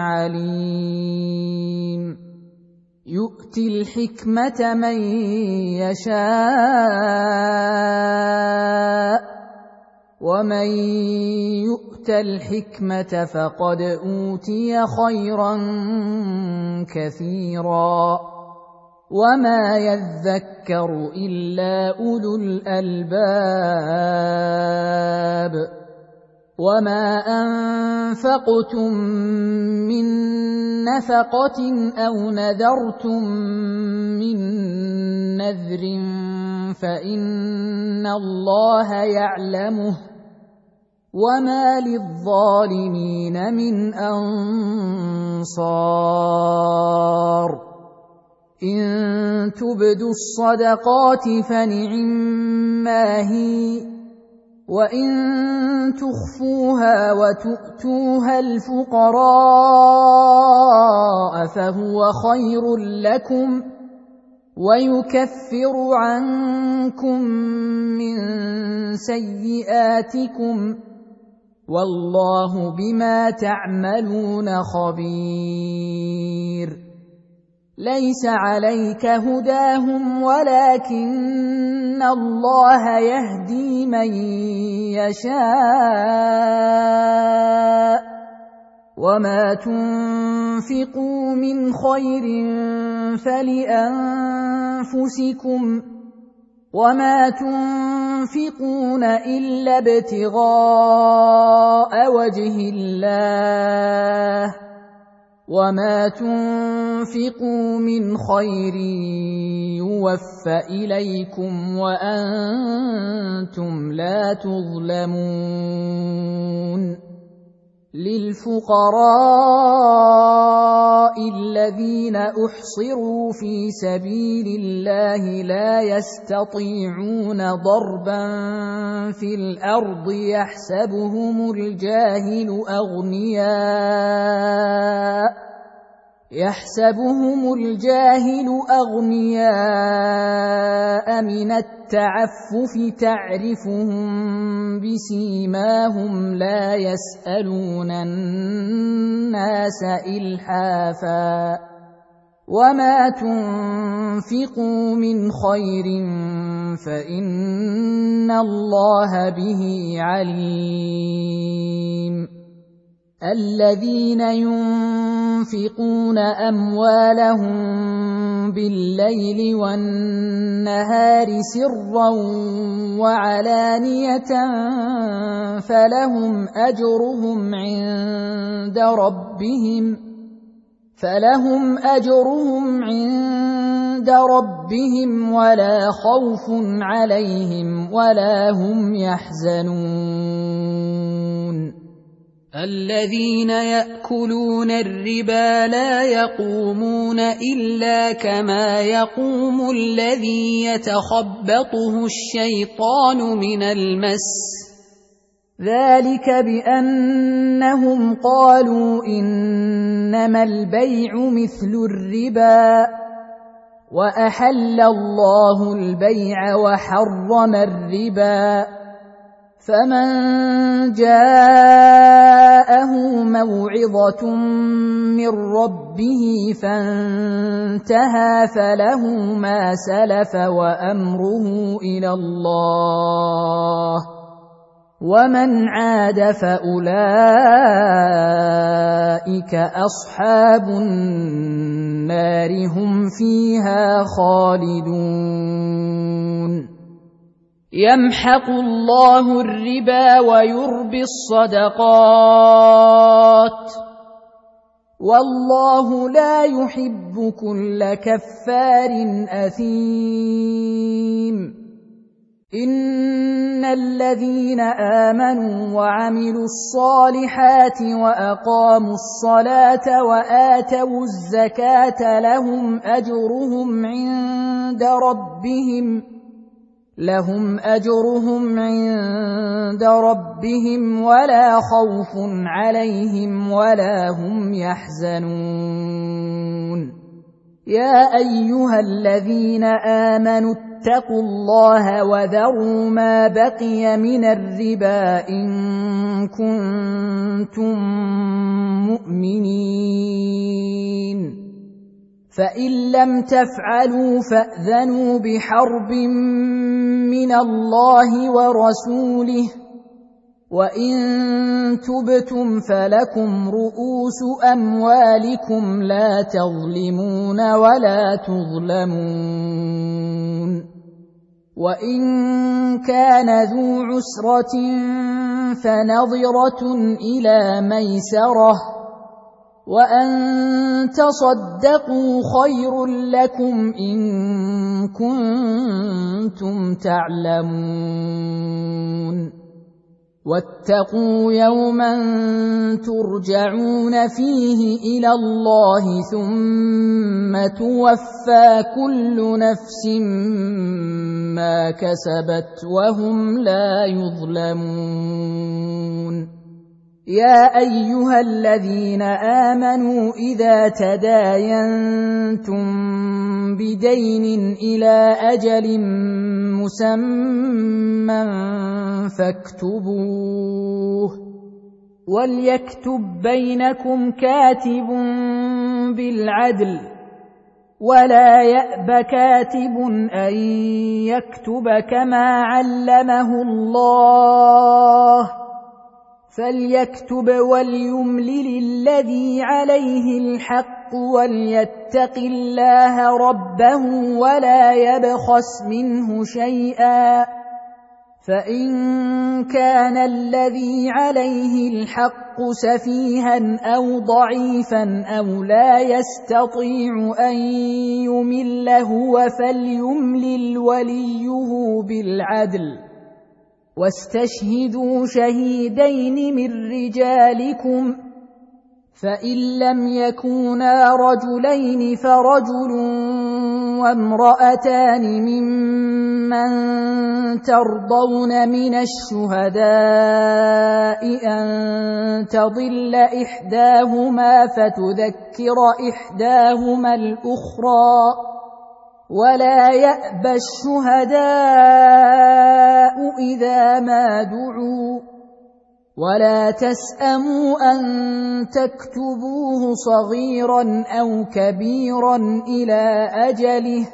عليم يؤتي الحكمة من يشاء ومن يؤت الحكمة فقد أوتي خيرا كثيرا وما يذكر إلا أولو الألباب وما أنفقتم من نفقة أو نذرتم من نذر فإن الله يعلمه وما للظالمين من أنصار إن تبدوا الصدقات فنعما هي وإن تخفوها وتؤتوها الفقراء فهو خير لكم ويكفر عنكم من سيئاتكم والله بما تعملون خبير ليس عليك هداهم ولكن الله يهدي من يشاء وما تنفقوا من خير فلأنفسكم وما تنفقون إلا ابتغاء وجه الله وما تنفقوا من خير يوفى إليكم وأنتم لا تظلمون للفقراء الذين أحصروا في سبيل الله لا يستطيعون ضربا في الأرض يحسبهم الجاهل أغنياء يحسبهم الجاهل أغنياء من التعفف تعرفهم بسيماهم لا يسألون الناس إلحافا وما تنفقوا من خير فإن الله به عليم الذين ينفقون أموالهم بالليل والنهار سرا وعلانية فلهم أجرهم عند ربهم فلهم أجرهم عند ربهم ولا خوف عليهم ولا هم يحزنون الذين يأكلون الربا لا يقومون إلا كما يقوم الذي يتخبطه الشيطان من المس ذلك بأنهم قالوا إنما البيع مثل الربا وأحل الله البيع وحرم الربا فمن جاءه موعظة من ربه فانتهى فله ما سلف وأمره إلى الله ومن عاد فأولئك أصحاب النار هم فيها خالدون يمحق الله الربا ويربي الصدقات والله لا يحب كل كفار أثيم إن الذين آمنوا وعملوا الصالحات وأقاموا الصلاة وآتوا الزكاة لهم أجرهم عند ربهم لهم أجرهم عند ربهم ولا خوف عليهم ولا هم يحزنون يا أيها الذين آمنوا اتقوا الله وذروا ما بقي من الربا إن كنتم مؤمنين فإن لم تفعلوا فأذنوا بحرب من الله ورسوله وإن تبتم فلكم رؤوس أموالكم لا تظلمون ولا تظلمون وإن كان ذو عسرة فنظرة إلى ميسرة وأن تصدقوا خير لكم إن كنتم تعلمون واتقوا يوما ترجعون فيه إلى الله ثم توفى كل نفس ما كسبت وهم لا يظلمون يا أيها الذين آمنوا إذا تداينتم بدين إلى أجل مسمى فاكتبوه وليكتب بينكم كاتب بالعدل ولا يأب كاتب أن يكتب كما علمه الله فليكتب وليملل الذي عليه الحق وليتق الله ربه ولا يبخس منه شيئا فإن كان الذي عليه الحق سفيها أو ضعيفا أو لا يستطيع أن يمل هو فليملل وليه بالعدل واستشهدوا شهيدين من رجالكم فإن لم يكونا رجلين فرجل وامرأتان ممن ترضون من الشهداء أن تضل إحداهما فتذكر إحداهما الأخرى ولا يأبى الشهداء إذا ما دعوا ولا تسأموا أن تكتبوه صغيرا أو كبيرا إلى أجله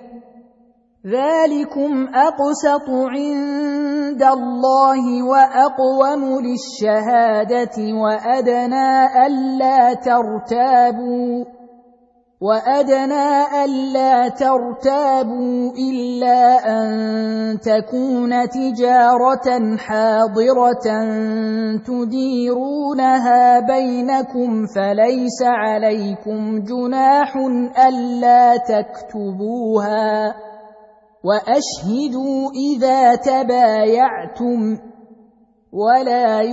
ذلكم أقسط عند الله وأقوم للشهادة وأدنى ألا ترتابوا وأدنى ألا ترتابوا إلا أن تكون تجارة حاضرة تديرونها بينكم فليس عليكم جناح ألا تكتبوها وأشهدوا إذا تبايعتم ولا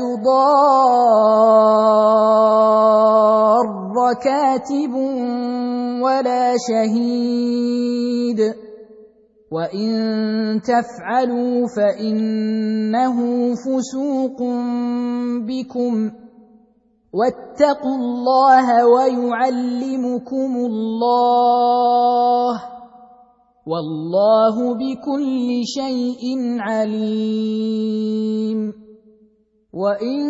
يضار كاتب ولا شهيد وإن تفعلوا فإنه فسوق بكم واتقوا الله ويعلمكم الله والله بكل شيء عليم وإن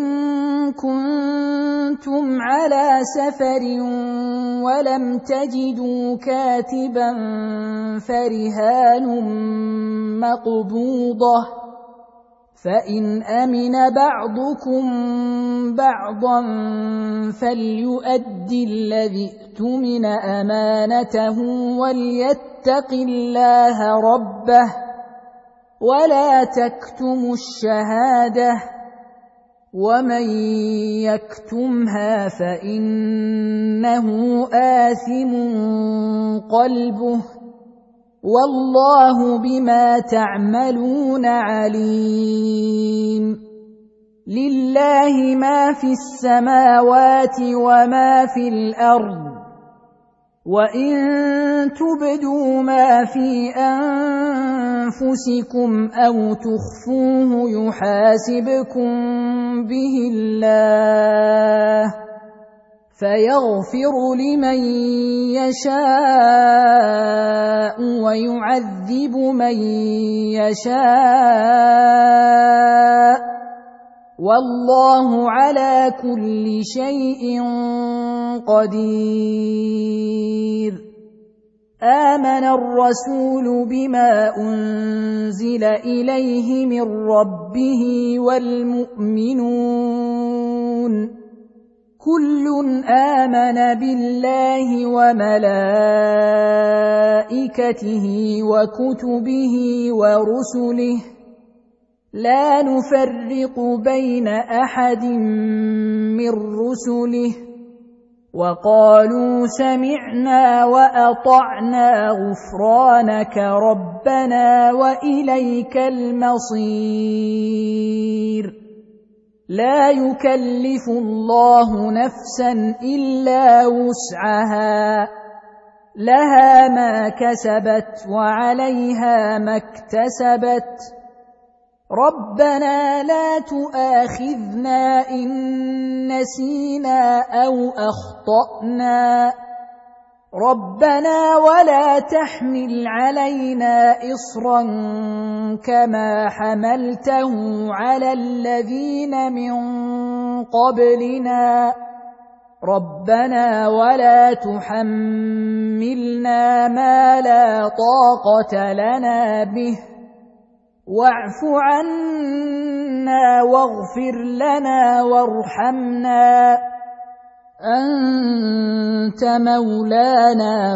كنتم على سفر ولم تجدوا كاتبا فرهان مقبوضة فإن أمن بعضكم بعضا فليؤدي الذي اؤتمن أمانته وليتق الله ربه ولا تكتموا الشهادة ومن يكتمها فإنه آثم قلبه والله بما تعملون عليم لله ما في السماوات وما في الأرض وإن تبدوا ما في أنفسكم أو تخفوه يحاسبكم به الله فيغفر لمن يشاء ويعذب من يشاء والله على كل شيء قدير آمن الرسول بما أنزل إليه من ربه والمؤمنون كل آمن بالله وملائكته وكتبه ورسله لا نفرق بين أحد من رسله وقالوا سمعنا وأطعنا غفرانك ربنا وإليك المصير. لا يكلف الله نفسا إلا وسعها، لها ما كسبت وعليها ما اكتسبت. ربنا لا تؤاخذنا إن نسينا أو أخطأنا، ربنا ولا تحمل علينا إصرا كما حملته على الذين من قبلنا، ربنا ولا تحملنا ما لا طاقة لنا به، واعف عنا واغفر لنا وارحمنا، أنت مولانا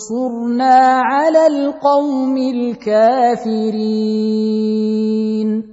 فانصرنا على القوم الكافرين.